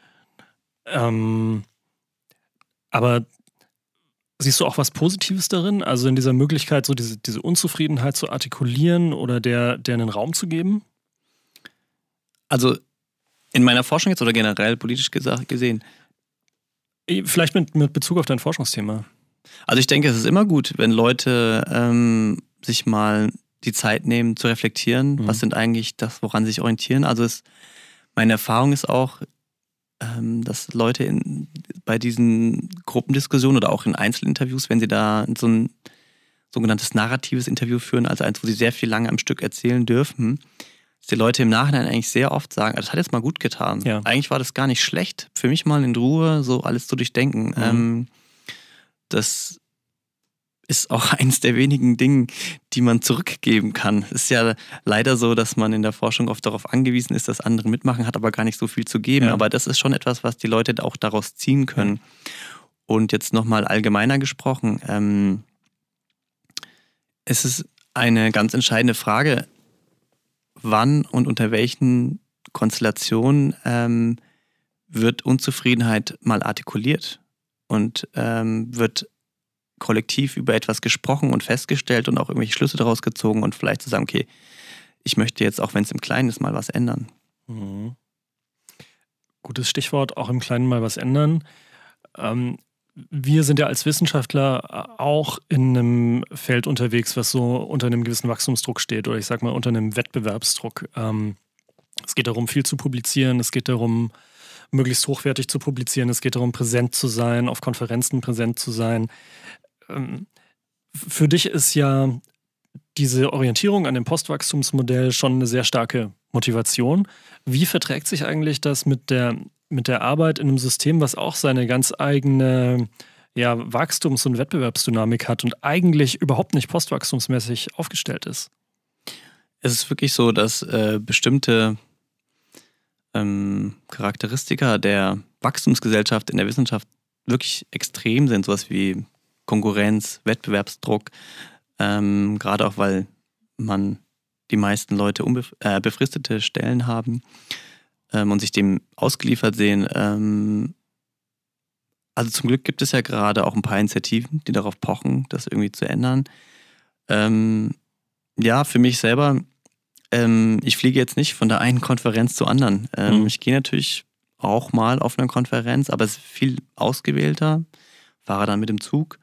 Aber siehst du auch was Positives darin? Also in dieser Möglichkeit, so diese Unzufriedenheit zu artikulieren oder der einen Raum zu geben? Also in meiner Forschung jetzt oder generell politisch gesehen? Vielleicht mit Bezug auf dein Forschungsthema. Also ich denke, es ist immer gut, wenn Leute sich mal die Zeit nehmen zu reflektieren. Was sind eigentlich das, woran sie sich orientieren? Also meine Erfahrung ist auch, dass Leute bei diesen Gruppendiskussionen oder auch in Einzelinterviews, wenn sie da so ein sogenanntes narratives Interview führen, also eins, wo sie sehr viel lange am Stück erzählen dürfen, dass die Leute im Nachhinein eigentlich sehr oft sagen, das hat jetzt mal gut getan. Ja. Eigentlich war das gar nicht schlecht, für mich mal in Ruhe so alles zu durchdenken. Das ist auch eins der wenigen Dinge, die man zurückgeben kann. Es ist ja leider so, dass man in der Forschung oft darauf angewiesen ist, dass andere mitmachen, hat aber gar nicht so viel zu geben. Ja. Aber das ist schon etwas, was die Leute auch daraus ziehen können. Und jetzt nochmal allgemeiner gesprochen, es ist eine ganz entscheidende Frage, wann und unter welchen Konstellationen wird Unzufriedenheit mal artikuliert und wird kollektiv über etwas gesprochen und festgestellt und auch irgendwelche Schlüsse daraus gezogen und vielleicht zu sagen, okay, ich möchte jetzt, auch wenn es im Kleinen ist, mal was ändern. Mhm. Gutes Stichwort, auch im Kleinen mal was ändern. Wir sind ja als Wissenschaftler auch in einem Feld unterwegs, was so unter einem gewissen Wachstumsdruck steht oder ich sag mal unter einem Wettbewerbsdruck. Es geht darum, viel zu publizieren, es geht darum, möglichst hochwertig zu publizieren, es geht darum, präsent zu sein, auf Konferenzen präsent zu sein. Für dich ist ja diese Orientierung an dem Postwachstumsmodell schon eine sehr starke Motivation. Wie verträgt sich eigentlich das mit der Arbeit in einem System, was auch seine ganz eigene Wachstums- und Wettbewerbsdynamik hat und eigentlich überhaupt nicht postwachstumsmäßig aufgestellt ist? Es ist wirklich so, dass bestimmte Charakteristika der Wachstumsgesellschaft in der Wissenschaft wirklich extrem sind, sowas wie Konkurrenz, Wettbewerbsdruck, gerade auch, weil die meisten Leute befristete Stellen haben und sich dem ausgeliefert sehen. Also zum Glück gibt es ja gerade auch ein paar Initiativen, die darauf pochen, das irgendwie zu ändern. Für mich selber, ich fliege jetzt nicht von der einen Konferenz zur anderen. Ich gehe natürlich auch mal auf eine Konferenz, aber es ist viel ausgewählter, fahre dann mit dem Zug.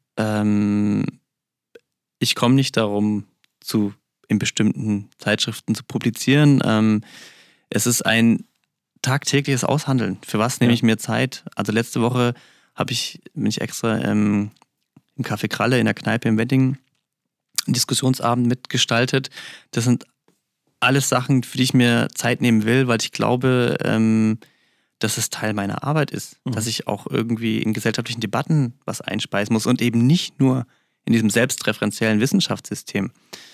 Ich komme nicht darum, in bestimmten Zeitschriften zu publizieren. Es ist ein tagtägliches Aushandeln. Für was nehme ich mir Zeit? Also letzte Woche bin ich extra im Café Kralle in der Kneipe im Wedding einen Diskussionsabend mitgestaltet. Das sind alles Sachen, für die ich mir Zeit nehmen will, weil ich glaube, dass es Teil meiner Arbeit ist, dass ich auch irgendwie in gesellschaftlichen Debatten was einspeisen muss und eben nicht nur in diesem selbstreferenziellen Wissenschaftssystem.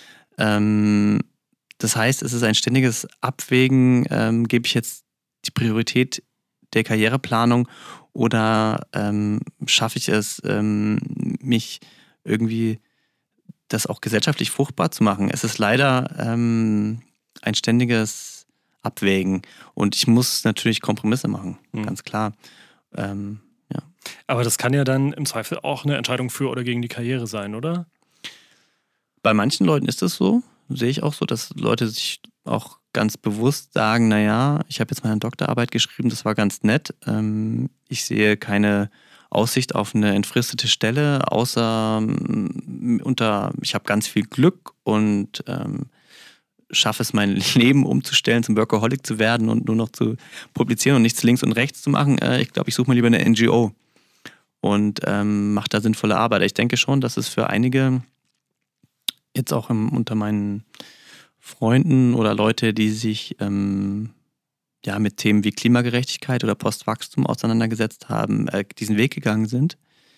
Das heißt, es ist ein ständiges Abwägen, gebe ich jetzt die Priorität der Karriereplanung oder schaffe ich es, mich irgendwie das auch gesellschaftlich fruchtbar zu machen. Es ist leider ein ständiges Abwägen und ich muss natürlich Kompromisse machen, ganz klar. Aber das kann ja dann im Zweifel auch eine Entscheidung für oder gegen die Karriere sein, oder? Bei manchen Leuten ist es so, sehe ich auch so, dass Leute sich auch ganz bewusst sagen, naja, ich habe jetzt meine Doktorarbeit geschrieben, das war ganz nett. Ich sehe keine Aussicht auf eine entfristete Stelle, außer ich habe ganz viel Glück und schaffe es, mein Leben umzustellen, zum Workaholic zu werden und nur noch zu publizieren und nichts links und rechts zu machen. Ich glaube, ich suche mal lieber eine NGO und mache da sinnvolle Arbeit. Ich denke schon, dass es für einige, jetzt auch unter meinen Freunden oder Leute, die sich mit Themen wie Klimagerechtigkeit oder Postwachstum auseinandergesetzt haben, diesen Weg gegangen sind.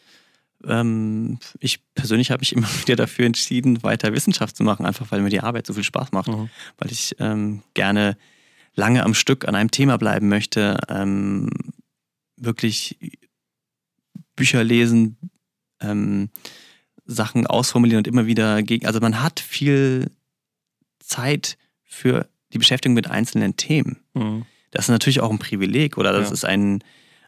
Ich persönlich habe mich immer wieder dafür entschieden, weiter Wissenschaft zu machen, einfach weil mir die Arbeit so viel Spaß macht. Weil ich gerne lange am Stück an einem Thema bleiben möchte, wirklich Bücher lesen, Sachen ausformulieren und immer wieder also man hat viel Zeit für die Beschäftigung mit einzelnen Themen. Das ist natürlich auch ein Privileg oder das ist eine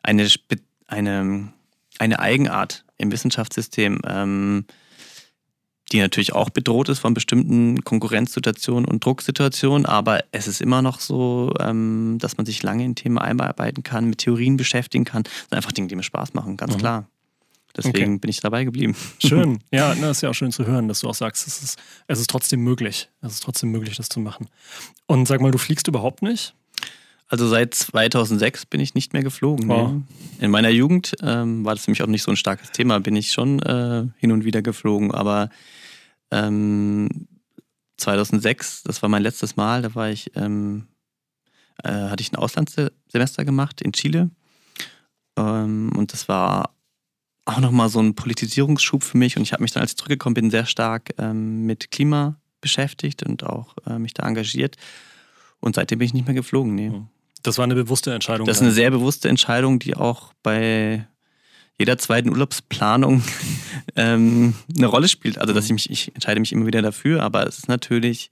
Eigenart im Wissenschaftssystem, die natürlich auch bedroht ist von bestimmten Konkurrenzsituationen und Drucksituationen, aber es ist immer noch so, dass man sich lange in Themen einarbeiten kann, mit Theorien beschäftigen kann. Das sind einfach Dinge, die mir Spaß machen, ganz klar. Deswegen bin ich dabei geblieben. Schön. Ja, das ist ja auch schön zu hören, dass du auch sagst, es ist trotzdem möglich. Es ist trotzdem möglich, das zu machen. Und sag mal, du fliegst überhaupt nicht? Also seit 2006 bin ich nicht mehr geflogen. Wow. Nee. In meiner Jugend war das für mich auch nicht so ein starkes Thema, bin ich schon hin und wieder geflogen, aber 2006, das war mein letztes Mal, da war ich, hatte ich ein Auslandssemester gemacht in Chile. Und das war auch nochmal so ein Politisierungsschub für mich. Und ich habe mich dann, als ich zurückgekommen bin, sehr stark mit Klima beschäftigt und auch mich da engagiert. Und seitdem bin ich nicht mehr geflogen. Nee. Das war eine bewusste Entscheidung. Das ist eine sehr bewusste Entscheidung, die auch bei jeder zweiten Urlaubsplanung eine Rolle spielt. Also dass ich entscheide mich immer wieder dafür, aber es ist natürlich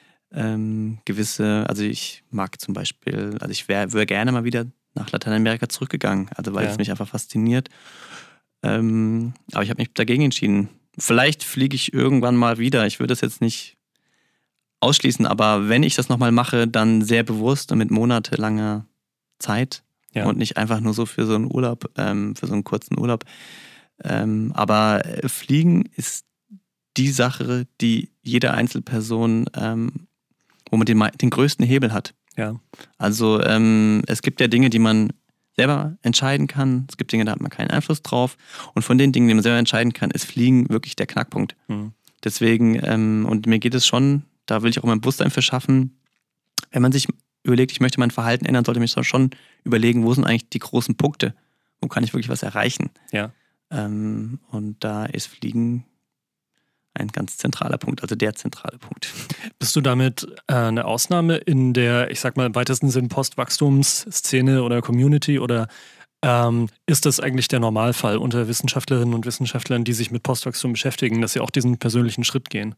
also ich mag zum Beispiel, also ich wäre gerne mal wieder nach Lateinamerika zurückgegangen, also weil es mich einfach fasziniert. Aber ich habe mich dagegen entschieden. Vielleicht fliege ich irgendwann mal wieder. Ich würde es jetzt nicht ausschließen, aber wenn ich das nochmal mache, dann sehr bewusst und mit monatelanger Zeit und nicht einfach nur so für so einen Urlaub, für so einen kurzen Urlaub. Aber Fliegen ist die Sache, die jede Einzelperson, wo man den größten Hebel hat. Ja. Also es gibt ja Dinge, die man selber entscheiden kann. Es gibt Dinge, da hat man keinen Einfluss drauf. Und von den Dingen, die man selber entscheiden kann, ist Fliegen wirklich der Knackpunkt. Deswegen, und mir geht es schon, da will ich auch mein Bewusstsein für schaffen, wenn man sich überlegt, ich möchte mein Verhalten ändern, sollte mich schon überlegen, wo sind eigentlich die großen Punkte? Wo kann ich wirklich was erreichen? Ja. Und da ist Fliegen ein ganz zentraler Punkt, also der zentrale Punkt. Bist du damit eine Ausnahme in der, ich sag mal, im weitesten Sinn Postwachstumsszene oder Community oder ist das eigentlich der Normalfall unter Wissenschaftlerinnen und Wissenschaftlern, die sich mit Postwachstum beschäftigen, dass sie auch diesen persönlichen Schritt gehen?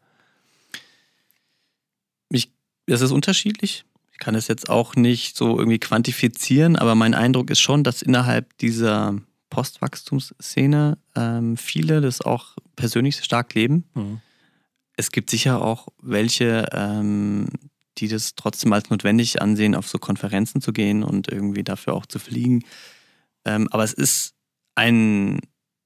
Das ist unterschiedlich. Ich kann es jetzt auch nicht so irgendwie quantifizieren, aber mein Eindruck ist schon, dass innerhalb dieser Postwachstumsszene viele das auch persönlich stark leben. Es gibt sicher auch welche, die das trotzdem als notwendig ansehen, auf so Konferenzen zu gehen und irgendwie dafür auch zu fliegen. Aber es ist zum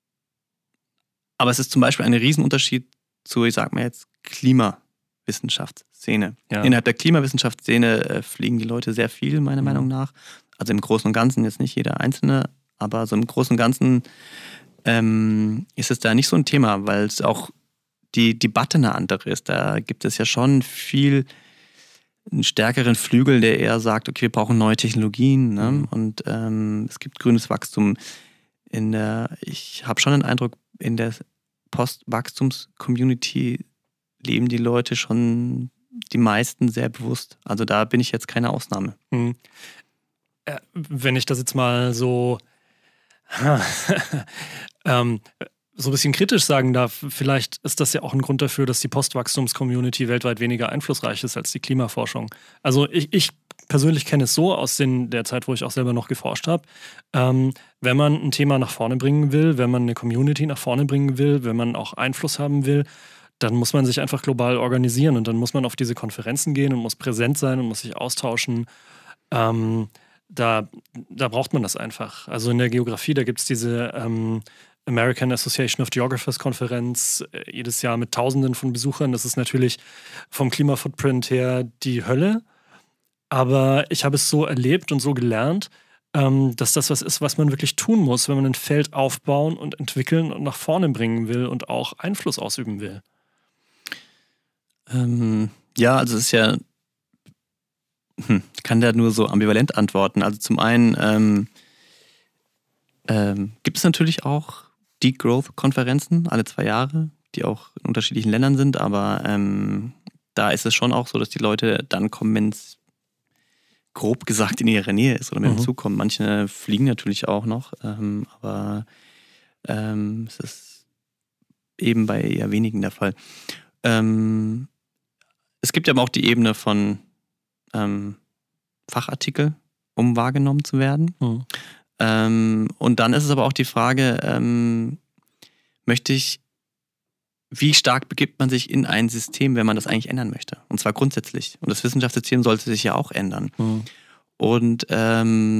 Beispiel ein Riesenunterschied zu, ich sag mal jetzt, Klimawissenschaftsszene. Ja. Innerhalb der Klimawissenschaftsszene fliegen die Leute sehr viel, meiner Meinung nach. Also im Großen und Ganzen, jetzt nicht jeder Einzelne, aber so im Großen und Ganzen ist es da nicht so ein Thema, weil es auch die Debatte eine andere ist. Da gibt es ja schon viel einen stärkeren Flügel, der eher sagt, okay, wir brauchen neue Technologien, ne? Und es gibt grünes Wachstum. Ich habe schon den Eindruck, in der Postwachstums-Community leben die Leute schon, die meisten, sehr bewusst. Also da bin ich jetzt keine Ausnahme. Wenn ich das jetzt mal so so ein bisschen kritisch sagen darf, vielleicht ist das ja auch ein Grund dafür, dass die Postwachstums-Community weltweit weniger einflussreich ist als die Klimaforschung. Also ich persönlich kenne es so aus der Zeit, wo ich auch selber noch geforscht habe. Wenn man ein Thema nach vorne bringen will, wenn man eine Community nach vorne bringen will, wenn man auch Einfluss haben will, dann muss man sich einfach global organisieren und dann muss man auf diese Konferenzen gehen und muss präsent sein und muss sich austauschen. Da braucht man das einfach. Also in der Geografie, da gibt es diese American Association of Geographers Konferenz jedes Jahr mit Tausenden von Besuchern. Das ist natürlich vom Klimafootprint her die Hölle. Aber ich habe es so erlebt und so gelernt, dass das was ist, was man wirklich tun muss, wenn man ein Feld aufbauen und entwickeln und nach vorne bringen will und auch Einfluss ausüben will. Ja, also es ist ja, ich kann da nur so ambivalent antworten. Also zum einen gibt es natürlich auch Degrowth-Konferenzen alle 2 Jahre, die auch in unterschiedlichen Ländern sind, aber da ist es schon auch so, dass die Leute dann kommen, wenn es grob gesagt in ihrer Nähe ist oder mit dem Zug kommen. Manche fliegen natürlich auch noch, aber es ist eben bei eher wenigen der Fall. Es gibt aber auch die Ebene von Fachartikel, um wahrgenommen zu werden. Und dann ist es aber auch die Frage, wie stark begibt man sich in ein System, wenn man das eigentlich ändern möchte? Und zwar grundsätzlich. Und das Wissenschaftssystem sollte sich ja auch ändern. Und da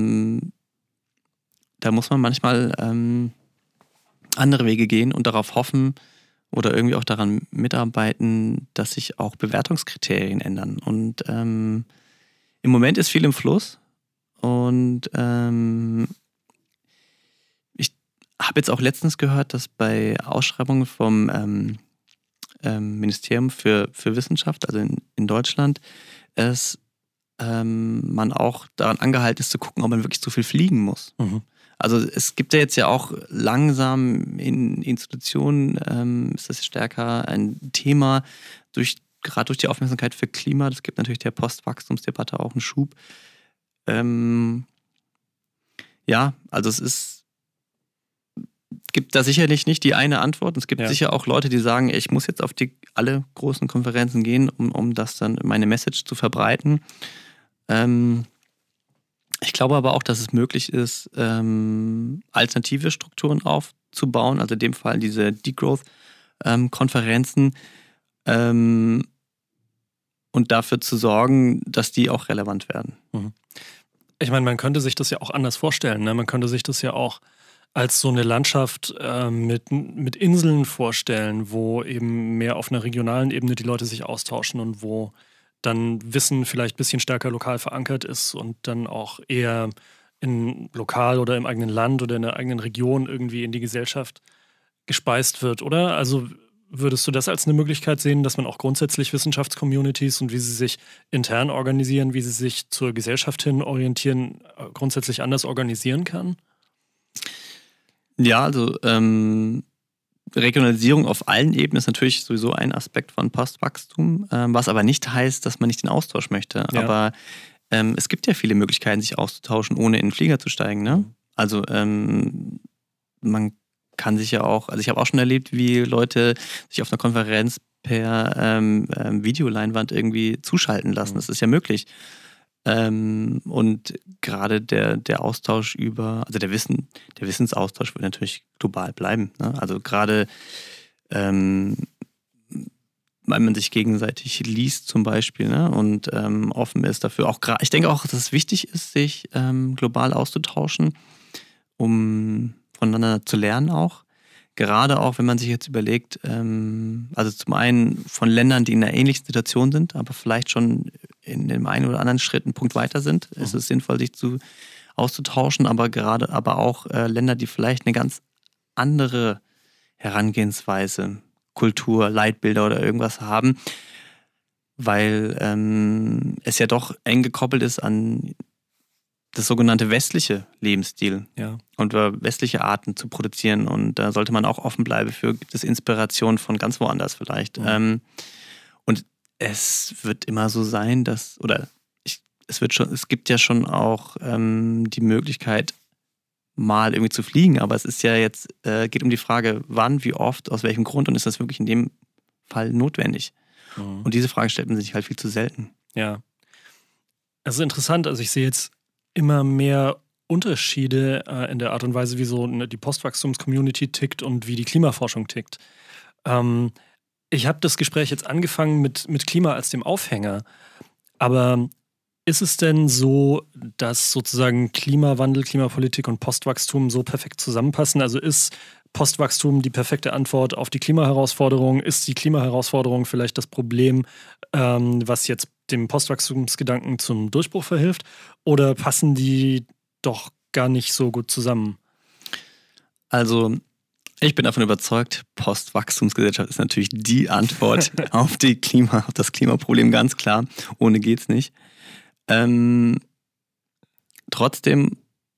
muss man manchmal andere Wege gehen und darauf hoffen oder irgendwie auch daran mitarbeiten, dass sich auch Bewertungskriterien ändern. Und im Moment ist viel im Fluss. Und ich habe jetzt auch letztens gehört, dass bei Ausschreibungen vom Ministerium für Wissenschaft, also in Deutschland, man auch daran angehalten ist zu gucken, ob man wirklich so viel fliegen muss. Mhm. Also es gibt ja jetzt ja auch langsam in Institutionen, ist das stärker ein Thema, gerade durch die Aufmerksamkeit für Klima. Das gibt natürlich der Postwachstumsdebatte auch einen Schub. Also gibt da sicherlich nicht die eine Antwort. Es gibt sicher auch Leute, die sagen, ich muss jetzt auf alle großen Konferenzen gehen, um das dann meine Message zu verbreiten. Ich glaube aber auch, dass es möglich ist, alternative Strukturen aufzubauen, also in dem Fall diese Degrowth-Konferenzen, und dafür zu sorgen, dass die auch relevant werden. Ich meine, man könnte sich das ja auch anders vorstellen. Ne? Man könnte sich das ja auch als so eine Landschaft mit Inseln vorstellen, wo eben mehr auf einer regionalen Ebene die Leute sich austauschen und wo dann Wissen vielleicht ein bisschen stärker lokal verankert ist und dann auch eher lokal oder im eigenen Land oder in der eigenen Region irgendwie in die Gesellschaft gespeist wird, oder? Also würdest du das als eine Möglichkeit sehen, dass man auch grundsätzlich Wissenschaftscommunities und wie sie sich intern organisieren, wie sie sich zur Gesellschaft hin orientieren, grundsätzlich anders organisieren kann? Ja, also Regionalisierung auf allen Ebenen ist natürlich sowieso ein Aspekt von Postwachstum, was aber nicht heißt, dass man nicht den Austausch möchte. Ja. Aber es gibt ja viele Möglichkeiten, sich auszutauschen, ohne in den Flieger zu steigen. Ne? Also man kann sich ja auch, also ich habe auch schon erlebt, wie Leute sich auf einer Konferenz per Videoleinwand irgendwie zuschalten lassen. Das ist ja möglich. Und gerade der Austausch also der Wissensaustausch wird natürlich global bleiben. Ne? Also gerade weil man sich gegenseitig liest zum Beispiel, ne? Und offen ist dafür. Ich denke auch, dass es wichtig ist, sich global auszutauschen, um voneinander zu lernen auch. Gerade auch, wenn man sich jetzt überlegt, also zum einen von Ländern, die in einer ähnlichen Situation sind, aber vielleicht schon in dem einen oder anderen Schritt einen Punkt weiter sind, ist es sinnvoll, sich auszutauschen, aber auch Länder, die vielleicht eine ganz andere Herangehensweise, Kultur, Leitbilder oder irgendwas haben, weil es ja doch eng gekoppelt ist an das sogenannte westliche Lebensstil und westliche Arten zu produzieren. Und da sollte man auch offen bleiben für das Inspiration von ganz woanders vielleicht. Und es wird immer so sein, es gibt ja schon auch die Möglichkeit, mal irgendwie zu fliegen, aber es ist ja jetzt, geht um die Frage, wann, wie oft, aus welchem Grund und ist das wirklich in dem Fall notwendig? Und diese Frage stellt man sich halt viel zu selten. Ja. Es ist interessant, also ich sehe jetzt immer mehr Unterschiede in der Art und Weise, wie so die Postwachstums-Community tickt und wie die Klimaforschung tickt. Ich habe das Gespräch jetzt angefangen mit Klima als dem Aufhänger, aber ist es denn so, dass sozusagen Klimawandel, Klimapolitik und Postwachstum so perfekt zusammenpassen? Also ist Postwachstum die perfekte Antwort auf die Klimaherausforderung? Ist die Klimaherausforderung vielleicht das Problem, was jetzt dem Postwachstumsgedanken zum Durchbruch verhilft? Oder passen die doch gar nicht so gut zusammen? Also ich bin davon überzeugt, Postwachstumsgesellschaft ist natürlich die Antwort auf das Klimaproblem, ganz klar. Ohne geht's nicht. Trotzdem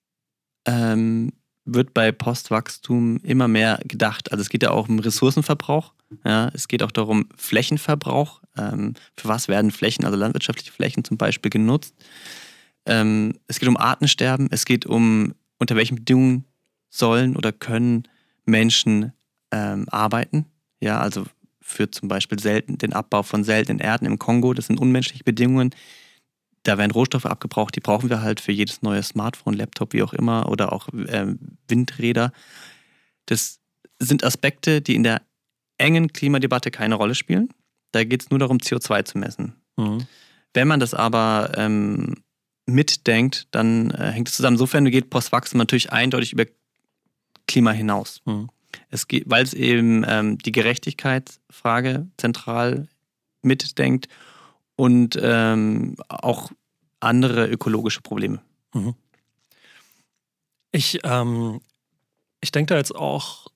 wird bei Postwachstum immer mehr gedacht. Also es geht ja auch um Ressourcenverbrauch. Ja, es geht auch darum, Flächenverbrauch. Für was werden Flächen, also landwirtschaftliche Flächen zum Beispiel, genutzt? Es geht um Artensterben. Es geht um, unter welchen Bedingungen sollen oder können Menschen arbeiten. Ja, also für zum Beispiel den Abbau von seltenen Erden im Kongo. Das sind unmenschliche Bedingungen. Da werden Rohstoffe abgebraucht, die brauchen wir halt für jedes neue Smartphone, Laptop, wie auch immer, oder auch Windräder. Das sind Aspekte, die in der engen Klimadebatte keine Rolle spielen. Da geht es nur darum, CO2 zu messen. Wenn man das aber mitdenkt, dann hängt es zusammen. Insofern geht Postwachstum natürlich eindeutig über Klima hinaus. Weil es eben die Gerechtigkeitsfrage zentral mitdenkt und auch andere ökologische Probleme. Ich denke da jetzt auch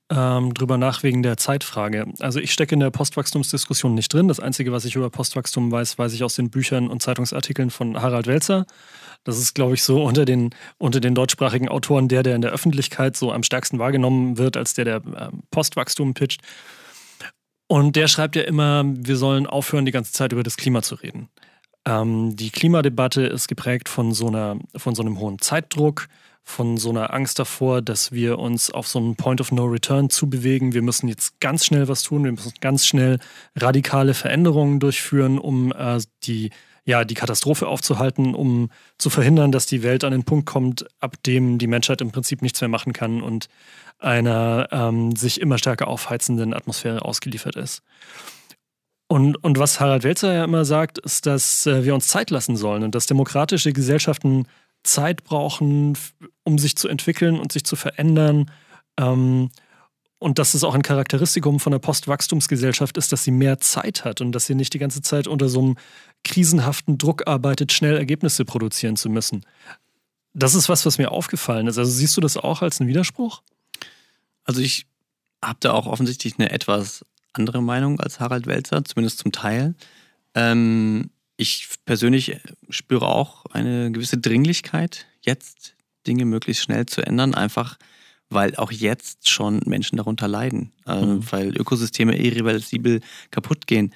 drüber nach wegen der Zeitfrage. Also ich stecke in der Postwachstumsdiskussion nicht drin. Das Einzige, was ich über Postwachstum weiß, weiß ich aus den Büchern und Zeitungsartikeln von Harald Welzer. Das ist, glaube ich, so unter den deutschsprachigen Autoren der in der Öffentlichkeit so am stärksten wahrgenommen wird, als der Postwachstum pitcht. Und der schreibt ja immer, wir sollen aufhören, die ganze Zeit über das Klima zu reden. Die Klimadebatte ist geprägt von so einem hohen Zeitdruck, von so einer Angst davor, dass wir uns auf so einen Point of No Return zubewegen. Wir müssen jetzt ganz schnell was tun, wir müssen ganz schnell radikale Veränderungen durchführen, um die Katastrophe aufzuhalten, um zu verhindern, dass die Welt an den Punkt kommt, ab dem die Menschheit im Prinzip nichts mehr machen kann und einer sich immer stärker aufheizenden Atmosphäre ausgeliefert ist. Und was Harald Welzer ja immer sagt, ist, dass wir uns Zeit lassen sollen und dass demokratische Gesellschaften Zeit brauchen, um sich zu entwickeln und sich zu verändern. Und dass es auch ein Charakteristikum von der Postwachstumsgesellschaft ist, dass sie mehr Zeit hat und dass sie nicht die ganze Zeit unter so einem krisenhaften Druck arbeitet, schnell Ergebnisse produzieren zu müssen. Das ist was mir aufgefallen ist. Also siehst du das auch als einen Widerspruch? Also ich habe da auch offensichtlich eine etwas andere Meinung als Harald Welzer, zumindest zum Teil. Ich persönlich spüre auch eine gewisse Dringlichkeit, jetzt Dinge möglichst schnell zu ändern, einfach weil auch jetzt schon Menschen darunter leiden, weil Ökosysteme irreversibel kaputt gehen.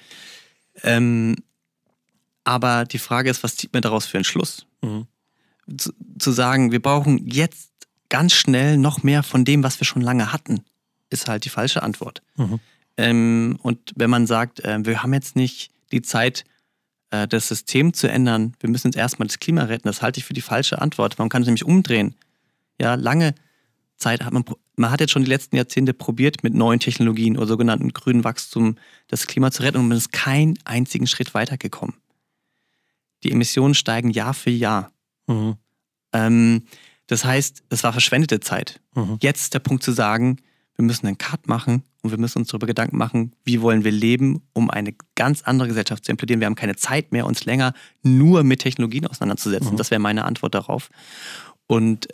Aber die Frage ist, was zieht man daraus für einen Schluss? Zu sagen, wir brauchen jetzt ganz schnell noch mehr von dem, was wir schon lange hatten, ist halt die falsche Antwort. Und wenn man sagt, wir haben jetzt nicht die Zeit, das System zu ändern, wir müssen jetzt erstmal das Klima retten, das halte ich für die falsche Antwort. Man kann es nämlich umdrehen. Ja, lange Zeit hat man hat jetzt schon die letzten Jahrzehnte probiert, mit neuen Technologien oder sogenannten grünen Wachstum das Klima zu retten und man ist keinen einzigen Schritt weitergekommen. Die Emissionen steigen Jahr für Jahr. Das heißt, es war verschwendete Zeit. Jetzt ist der Punkt zu sagen, wir müssen einen Cut machen und wir müssen uns darüber Gedanken machen, wie wollen wir leben, um eine ganz andere Gesellschaft zu implementieren. Wir haben keine Zeit mehr, uns länger nur mit Technologien auseinanderzusetzen. Das wäre meine Antwort darauf. Und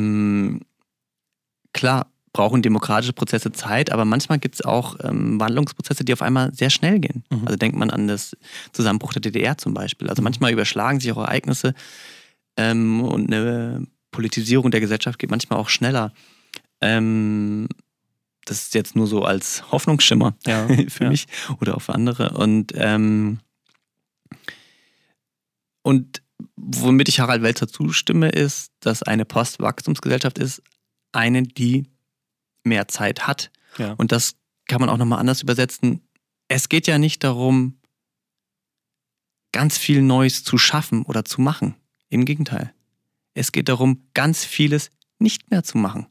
klar, brauchen demokratische Prozesse Zeit, aber manchmal gibt es auch Wandlungsprozesse, die auf einmal sehr schnell gehen. Also denkt man an das Zusammenbruch der DDR zum Beispiel. Also manchmal überschlagen sich auch Ereignisse und eine Politisierung der Gesellschaft geht manchmal auch schneller. Das ist jetzt nur so als Hoffnungsschimmer für mich oder auch für andere. Und womit ich Harald Welzer zustimme, ist, dass eine Postwachstumsgesellschaft ist eine, die mehr Zeit hat. Ja. Und das kann man auch nochmal anders übersetzen. Es geht ja nicht darum, ganz viel Neues zu schaffen oder zu machen. Im Gegenteil. Es geht darum, ganz vieles nicht mehr zu machen.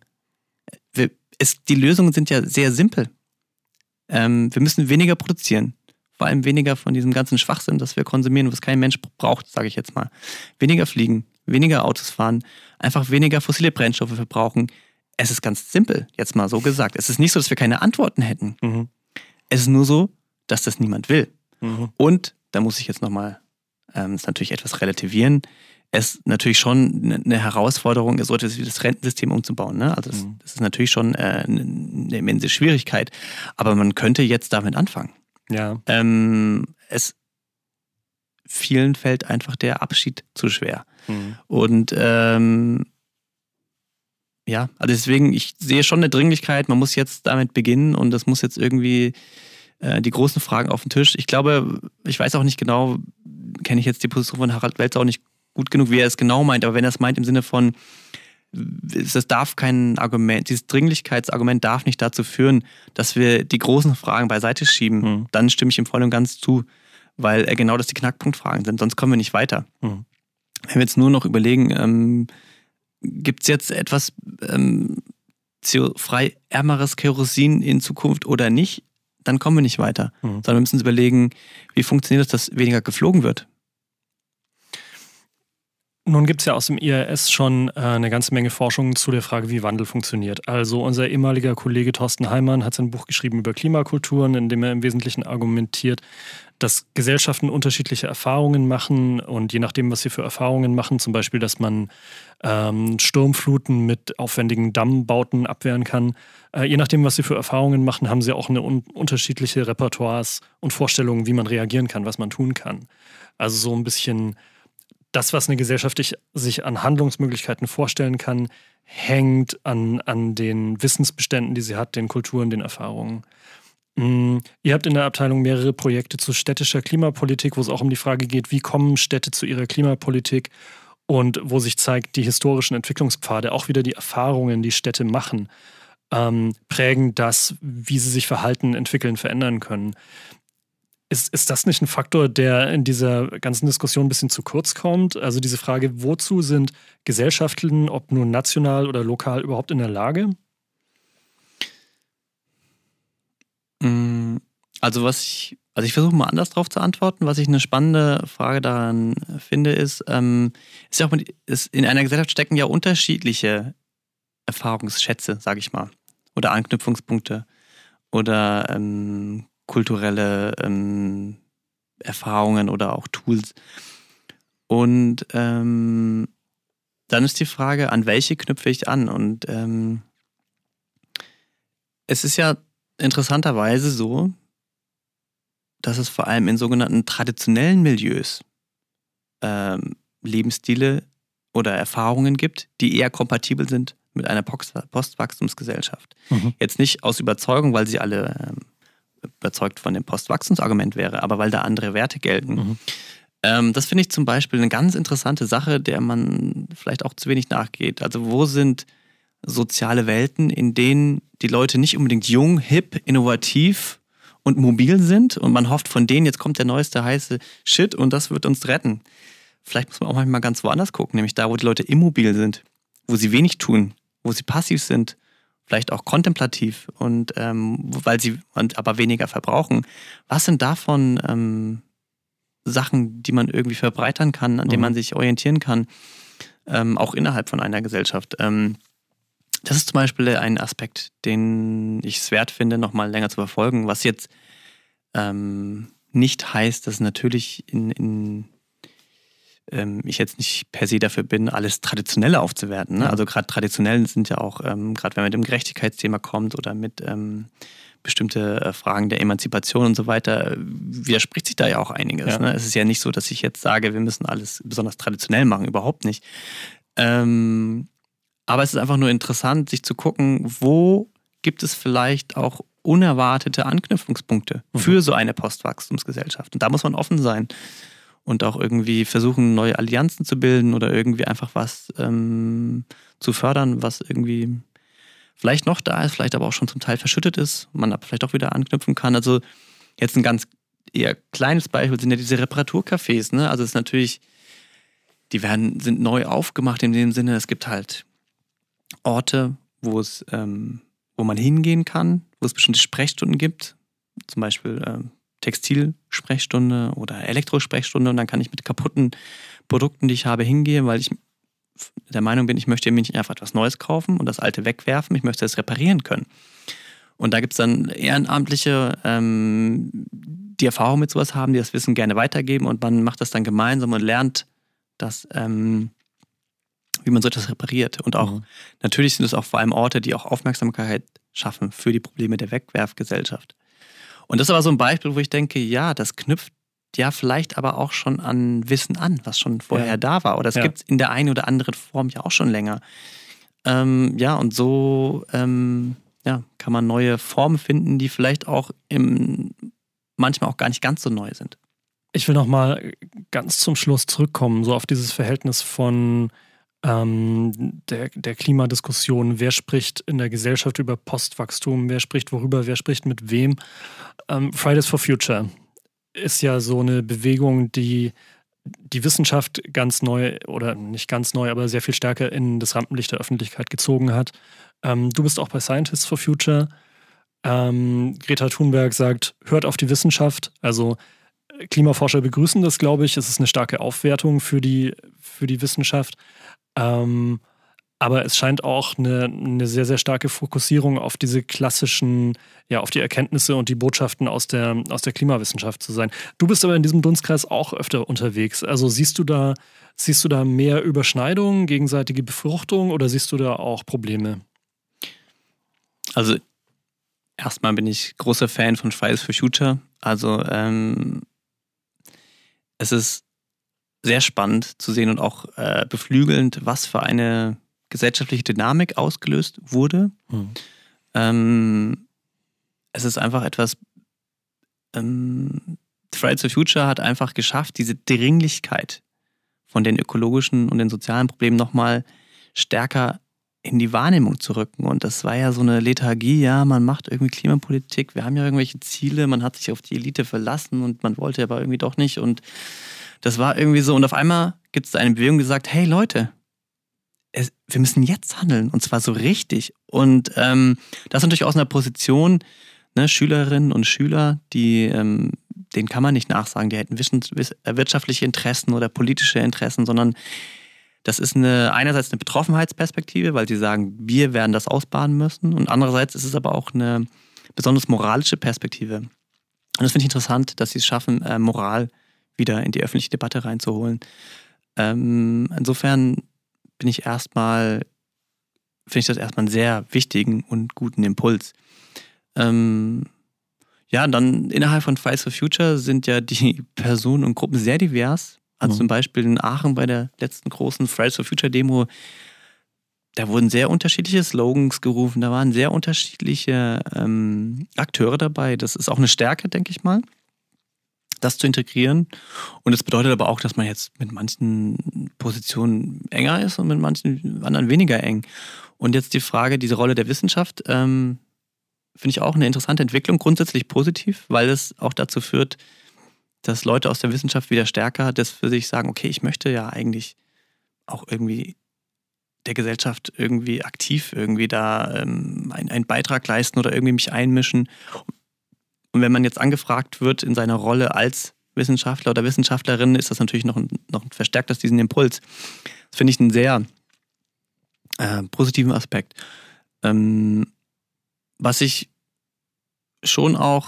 Die Lösungen sind ja sehr simpel. Wir müssen weniger produzieren. Vor allem weniger von diesem ganzen Schwachsinn, das wir konsumieren, was kein Mensch braucht, sage ich jetzt mal. Weniger fliegen, weniger Autos fahren, einfach weniger fossile Brennstoffe verbrauchen. Es ist ganz simpel, jetzt mal so gesagt. Es ist nicht so, dass wir keine Antworten hätten. Es ist nur so, dass das niemand will. Und, da muss ich jetzt nochmal, das natürlich etwas relativieren, es natürlich schon eine Herausforderung ist, so etwas wie das Rentensystem umzubauen. Ne? Also das ist natürlich schon eine immense Schwierigkeit. Aber man könnte jetzt damit anfangen. Ja. Vielen fällt einfach der Abschied zu schwer. Und also deswegen, ich sehe schon eine Dringlichkeit, man muss jetzt damit beginnen und das muss jetzt irgendwie die großen Fragen auf den Tisch. Ich glaube, ich weiß auch nicht genau, kenne ich jetzt die Position von Harald Welzer auch nicht gut genug, wie er es genau meint, aber wenn er es meint im Sinne von, das darf kein Argument, dieses Dringlichkeitsargument darf nicht dazu führen, dass wir die großen Fragen beiseite schieben, dann stimme ich ihm voll und ganz zu, weil genau das die Knackpunktfragen sind, sonst kommen wir nicht weiter. Wenn wir jetzt nur noch überlegen, gibt es jetzt etwas CO2 ärmeres Kerosin in Zukunft oder nicht, dann kommen wir nicht weiter. Sondern wir müssen uns überlegen, wie funktioniert es, dass weniger geflogen wird? Nun gibt es ja aus dem IAS schon eine ganze Menge Forschung zu der Frage, wie Wandel funktioniert. Also unser ehemaliger Kollege Thorsten Heimann hat sein Buch geschrieben über Klimakulturen, in dem er im Wesentlichen argumentiert, dass Gesellschaften unterschiedliche Erfahrungen machen und je nachdem, was sie für Erfahrungen machen, zum Beispiel, dass man Sturmfluten mit aufwendigen Dammbauten abwehren kann, je nachdem, was sie für Erfahrungen machen, haben sie auch eine unterschiedliche Repertoires und Vorstellungen, wie man reagieren kann, was man tun kann. Also so ein bisschen das, was eine Gesellschaft sich an Handlungsmöglichkeiten vorstellen kann, hängt an den Wissensbeständen, die sie hat, den Kulturen, den Erfahrungen. Ihr habt in der Abteilung mehrere Projekte zu städtischer Klimapolitik, wo es auch um die Frage geht, wie kommen Städte zu ihrer Klimapolitik und wo sich zeigt, die historischen Entwicklungspfade, auch wieder die Erfahrungen, die Städte machen, prägen das, wie sie sich verhalten, entwickeln, verändern können. Ist das nicht ein Faktor, der in dieser ganzen Diskussion ein bisschen zu kurz kommt? Also diese Frage, wozu sind Gesellschaften, ob nun national oder lokal, überhaupt in der Lage? Also ich versuche mal anders drauf zu antworten. Was ich eine spannende Frage daran finde, ist ja auch, in einer Gesellschaft stecken ja unterschiedliche Erfahrungsschätze, sage ich mal, oder Anknüpfungspunkte oder kulturelle Erfahrungen oder auch Tools. Und dann ist die Frage, an welche knüpfe ich an? Und es ist ja interessanterweise so, dass es vor allem in sogenannten traditionellen Milieus Lebensstile oder Erfahrungen gibt, die eher kompatibel sind mit einer Postwachstumsgesellschaft. Jetzt nicht aus Überzeugung, weil sie alle überzeugt von dem Postwachstumsargument wäre, aber weil da andere Werte gelten. Das finde ich zum Beispiel eine ganz interessante Sache, der man vielleicht auch zu wenig nachgeht. Also wo sind soziale Welten, in denen die Leute nicht unbedingt jung, hip, innovativ und mobil sind und man hofft von denen, jetzt kommt der neueste heiße Shit und das wird uns retten. Vielleicht muss man auch manchmal ganz woanders gucken, nämlich da, wo die Leute immobil sind, wo sie wenig tun, wo sie passiv sind, vielleicht auch kontemplativ und weil sie aber weniger verbrauchen. Was sind davon Sachen, die man irgendwie verbreitern kann, an denen man sich orientieren kann, auch innerhalb von einer Gesellschaft? Das ist zum Beispiel ein Aspekt, den ich es wert finde, noch mal länger zu verfolgen, was jetzt nicht heißt, dass natürlich ich jetzt nicht per se dafür bin, alles Traditionelle aufzuwerten. Ne? Also gerade Traditionellen sind ja auch, gerade wenn man mit dem Gerechtigkeitsthema kommt oder mit bestimmte Fragen der Emanzipation und so weiter, widerspricht sich da ja auch einiges. Ja. Ne? Es ist ja nicht so, dass ich jetzt sage, wir müssen alles besonders traditionell machen, überhaupt nicht. Aber es ist einfach nur interessant, sich zu gucken, wo gibt es vielleicht auch unerwartete Anknüpfungspunkte für so eine Postwachstumsgesellschaft. Und da muss man offen sein und auch irgendwie versuchen, neue Allianzen zu bilden oder irgendwie einfach was zu fördern, was irgendwie vielleicht noch da ist, vielleicht aber auch schon zum Teil verschüttet ist, man aber vielleicht auch wieder anknüpfen kann. Also jetzt ein ganz eher kleines Beispiel sind ja diese Reparaturcafés. Ne? Also es ist natürlich, sind neu aufgemacht in dem Sinne, es gibt halt Orte, wo man hingehen kann, wo es bestimmte Sprechstunden gibt, zum Beispiel Textilsprechstunde oder Elektrosprechstunde, und dann kann ich mit kaputten Produkten, die ich habe, hingehen, weil ich der Meinung bin, ich möchte mir nicht einfach etwas Neues kaufen und das Alte wegwerfen, ich möchte es reparieren können. Und da gibt es dann Ehrenamtliche, die Erfahrung mit sowas haben, die das Wissen gerne weitergeben, und man macht das dann gemeinsam und lernt das, wie man so etwas repariert. Und auch natürlich sind es auch vor allem Orte, die auch Aufmerksamkeit schaffen für die Probleme der Wegwerfgesellschaft. Und das ist aber so ein Beispiel, wo ich denke, ja, das knüpft ja vielleicht aber auch schon an Wissen an, was schon vorher da war. Oder es gibt es in der einen oder anderen Form ja auch schon länger. Und so kann man neue Formen finden, die vielleicht auch manchmal auch gar nicht ganz so neu sind. Ich will noch mal ganz zum Schluss zurückkommen, so auf dieses Verhältnis von der Klimadiskussion. Wer spricht in der Gesellschaft über Postwachstum? Wer spricht worüber? Wer spricht mit wem? Fridays for Future ist ja so eine Bewegung, die die Wissenschaft ganz neu, oder nicht ganz neu, aber sehr viel stärker in das Rampenlicht der Öffentlichkeit gezogen hat. Du bist auch bei Scientists for Future. Greta Thunberg sagt, hört auf die Wissenschaft. Also Klimaforscher begrüßen das, glaube ich. Es ist eine starke Aufwertung für die Wissenschaft. Aber es scheint auch eine sehr, sehr starke Fokussierung auf diese klassischen, ja, auf die Erkenntnisse und die Botschaften aus der Klimawissenschaft zu sein. Du bist aber in diesem Dunstkreis auch öfter unterwegs. Also siehst du da mehr Überschneidungen, gegenseitige Befruchtung oder siehst du da auch Probleme? Also erstmal bin ich großer Fan von Fridays for Future. Also es ist sehr spannend zu sehen und auch beflügelnd, was für eine gesellschaftliche Dynamik ausgelöst wurde. Es ist einfach etwas, Fridays for Future hat einfach geschafft, diese Dringlichkeit von den ökologischen und den sozialen Problemen nochmal stärker in die Wahrnehmung zu rücken. Und das war ja so eine Lethargie, ja, man macht irgendwie Klimapolitik, wir haben ja irgendwelche Ziele, man hat sich auf die Elite verlassen und man wollte aber irgendwie doch nicht. Und das war irgendwie so. Und auf einmal gibt es eine Bewegung, die sagt, hey Leute, wir müssen jetzt handeln und zwar so richtig. Und das natürlich aus einer Position, ne, Schülerinnen und Schüler, denen kann man nicht nachsagen, die hätten wirtschaftliche Interessen oder politische Interessen, sondern das ist einerseits eine Betroffenheitsperspektive, weil sie sagen, wir werden das ausbaden müssen, und andererseits ist es aber auch eine besonders moralische Perspektive. Und das finde ich interessant, dass sie es schaffen, Moral wieder in die öffentliche Debatte reinzuholen. Insofern finde ich das erstmal einen sehr wichtigen und guten Impuls. Ja, und dann innerhalb von Fridays for Future sind ja die Personen und Gruppen sehr divers. Also zum Beispiel in Aachen bei der letzten großen Fridays for Future Demo, da wurden sehr unterschiedliche Slogans gerufen, da waren sehr unterschiedliche Akteure dabei. Das ist auch eine Stärke, denke ich mal, das zu integrieren. Und das bedeutet aber auch, dass man jetzt mit manchen Positionen enger ist und mit manchen anderen weniger eng. Und jetzt die Frage, diese Rolle der Wissenschaft, finde ich auch eine interessante Entwicklung, grundsätzlich positiv, weil es auch dazu führt, dass Leute aus der Wissenschaft wieder stärker das für sich sagen, okay, ich möchte ja eigentlich auch irgendwie der Gesellschaft irgendwie aktiv irgendwie da einen Beitrag leisten oder irgendwie mich einmischen. Und wenn man jetzt angefragt wird in seiner Rolle als Wissenschaftler oder Wissenschaftlerin, ist das natürlich noch ein verstärkt das diesen Impuls. Das finde ich einen sehr positiven Aspekt. Was ich schon auch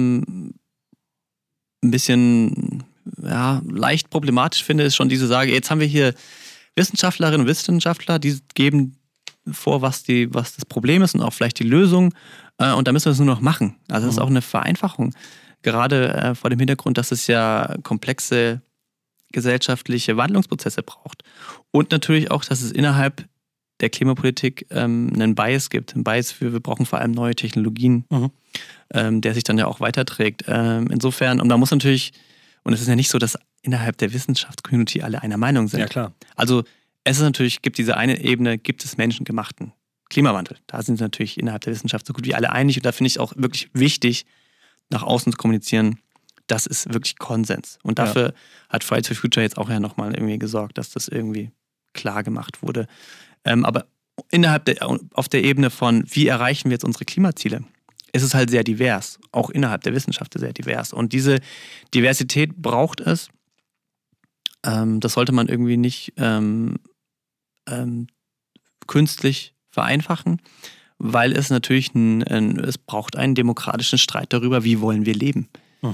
ein bisschen leicht problematisch finde, ist schon diese Sage, jetzt haben wir hier Wissenschaftlerinnen und Wissenschaftler, die geben vor, was das Problem ist und auch vielleicht die Lösung, und da müssen wir es nur noch machen. Also das ist auch eine Vereinfachung, gerade vor dem Hintergrund, dass es ja komplexe gesellschaftliche Wandlungsprozesse braucht und natürlich auch, dass es innerhalb der Klimapolitik einen Bias gibt, wir brauchen vor allem neue Technologien, der sich dann ja auch weiterträgt. Insofern, und man muss natürlich, und es ist ja nicht so, dass innerhalb der Wissenschaftscommunity alle einer Meinung sind. Ja, klar. Also es ist natürlich, gibt diese eine Ebene, gibt es menschengemachten Klimawandel. Da sind natürlich innerhalb der Wissenschaft so gut wie alle einig, und da finde ich es auch wirklich wichtig, nach außen zu kommunizieren, das ist wirklich Konsens. Und dafür hat Fridays for Future jetzt auch ja nochmal irgendwie gesorgt, dass das irgendwie klar gemacht wurde. Aber auf der Ebene von, wie erreichen wir jetzt unsere Klimaziele, ist es halt sehr divers, auch innerhalb der Wissenschaft sehr divers. Und diese Diversität braucht es. Das sollte man irgendwie nicht künstlich vereinfachen, weil es natürlich es braucht einen demokratischen Streit darüber, wie wollen wir leben.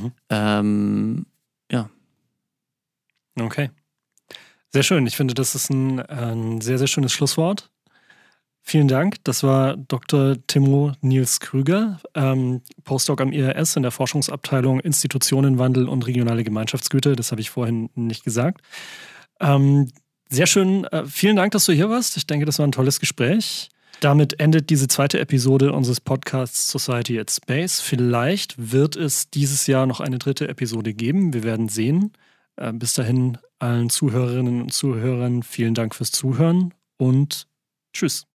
Ja. Okay. Sehr schön. Ich finde, das ist ein sehr, sehr schönes Schlusswort. Vielen Dank. Das war Dr. Timo Niels Krüger, Postdoc am IRS in der Forschungsabteilung Institutionenwandel und regionale Gemeinschaftsgüter. Das habe ich vorhin nicht gesagt. Sehr schön. Vielen Dank, dass du hier warst. Ich denke, das war ein tolles Gespräch. Damit endet diese zweite Episode unseres Podcasts Society at Space. Vielleicht wird es dieses Jahr noch eine dritte Episode geben. Wir werden sehen. Bis dahin allen Zuhörerinnen und Zuhörern vielen Dank fürs Zuhören und tschüss.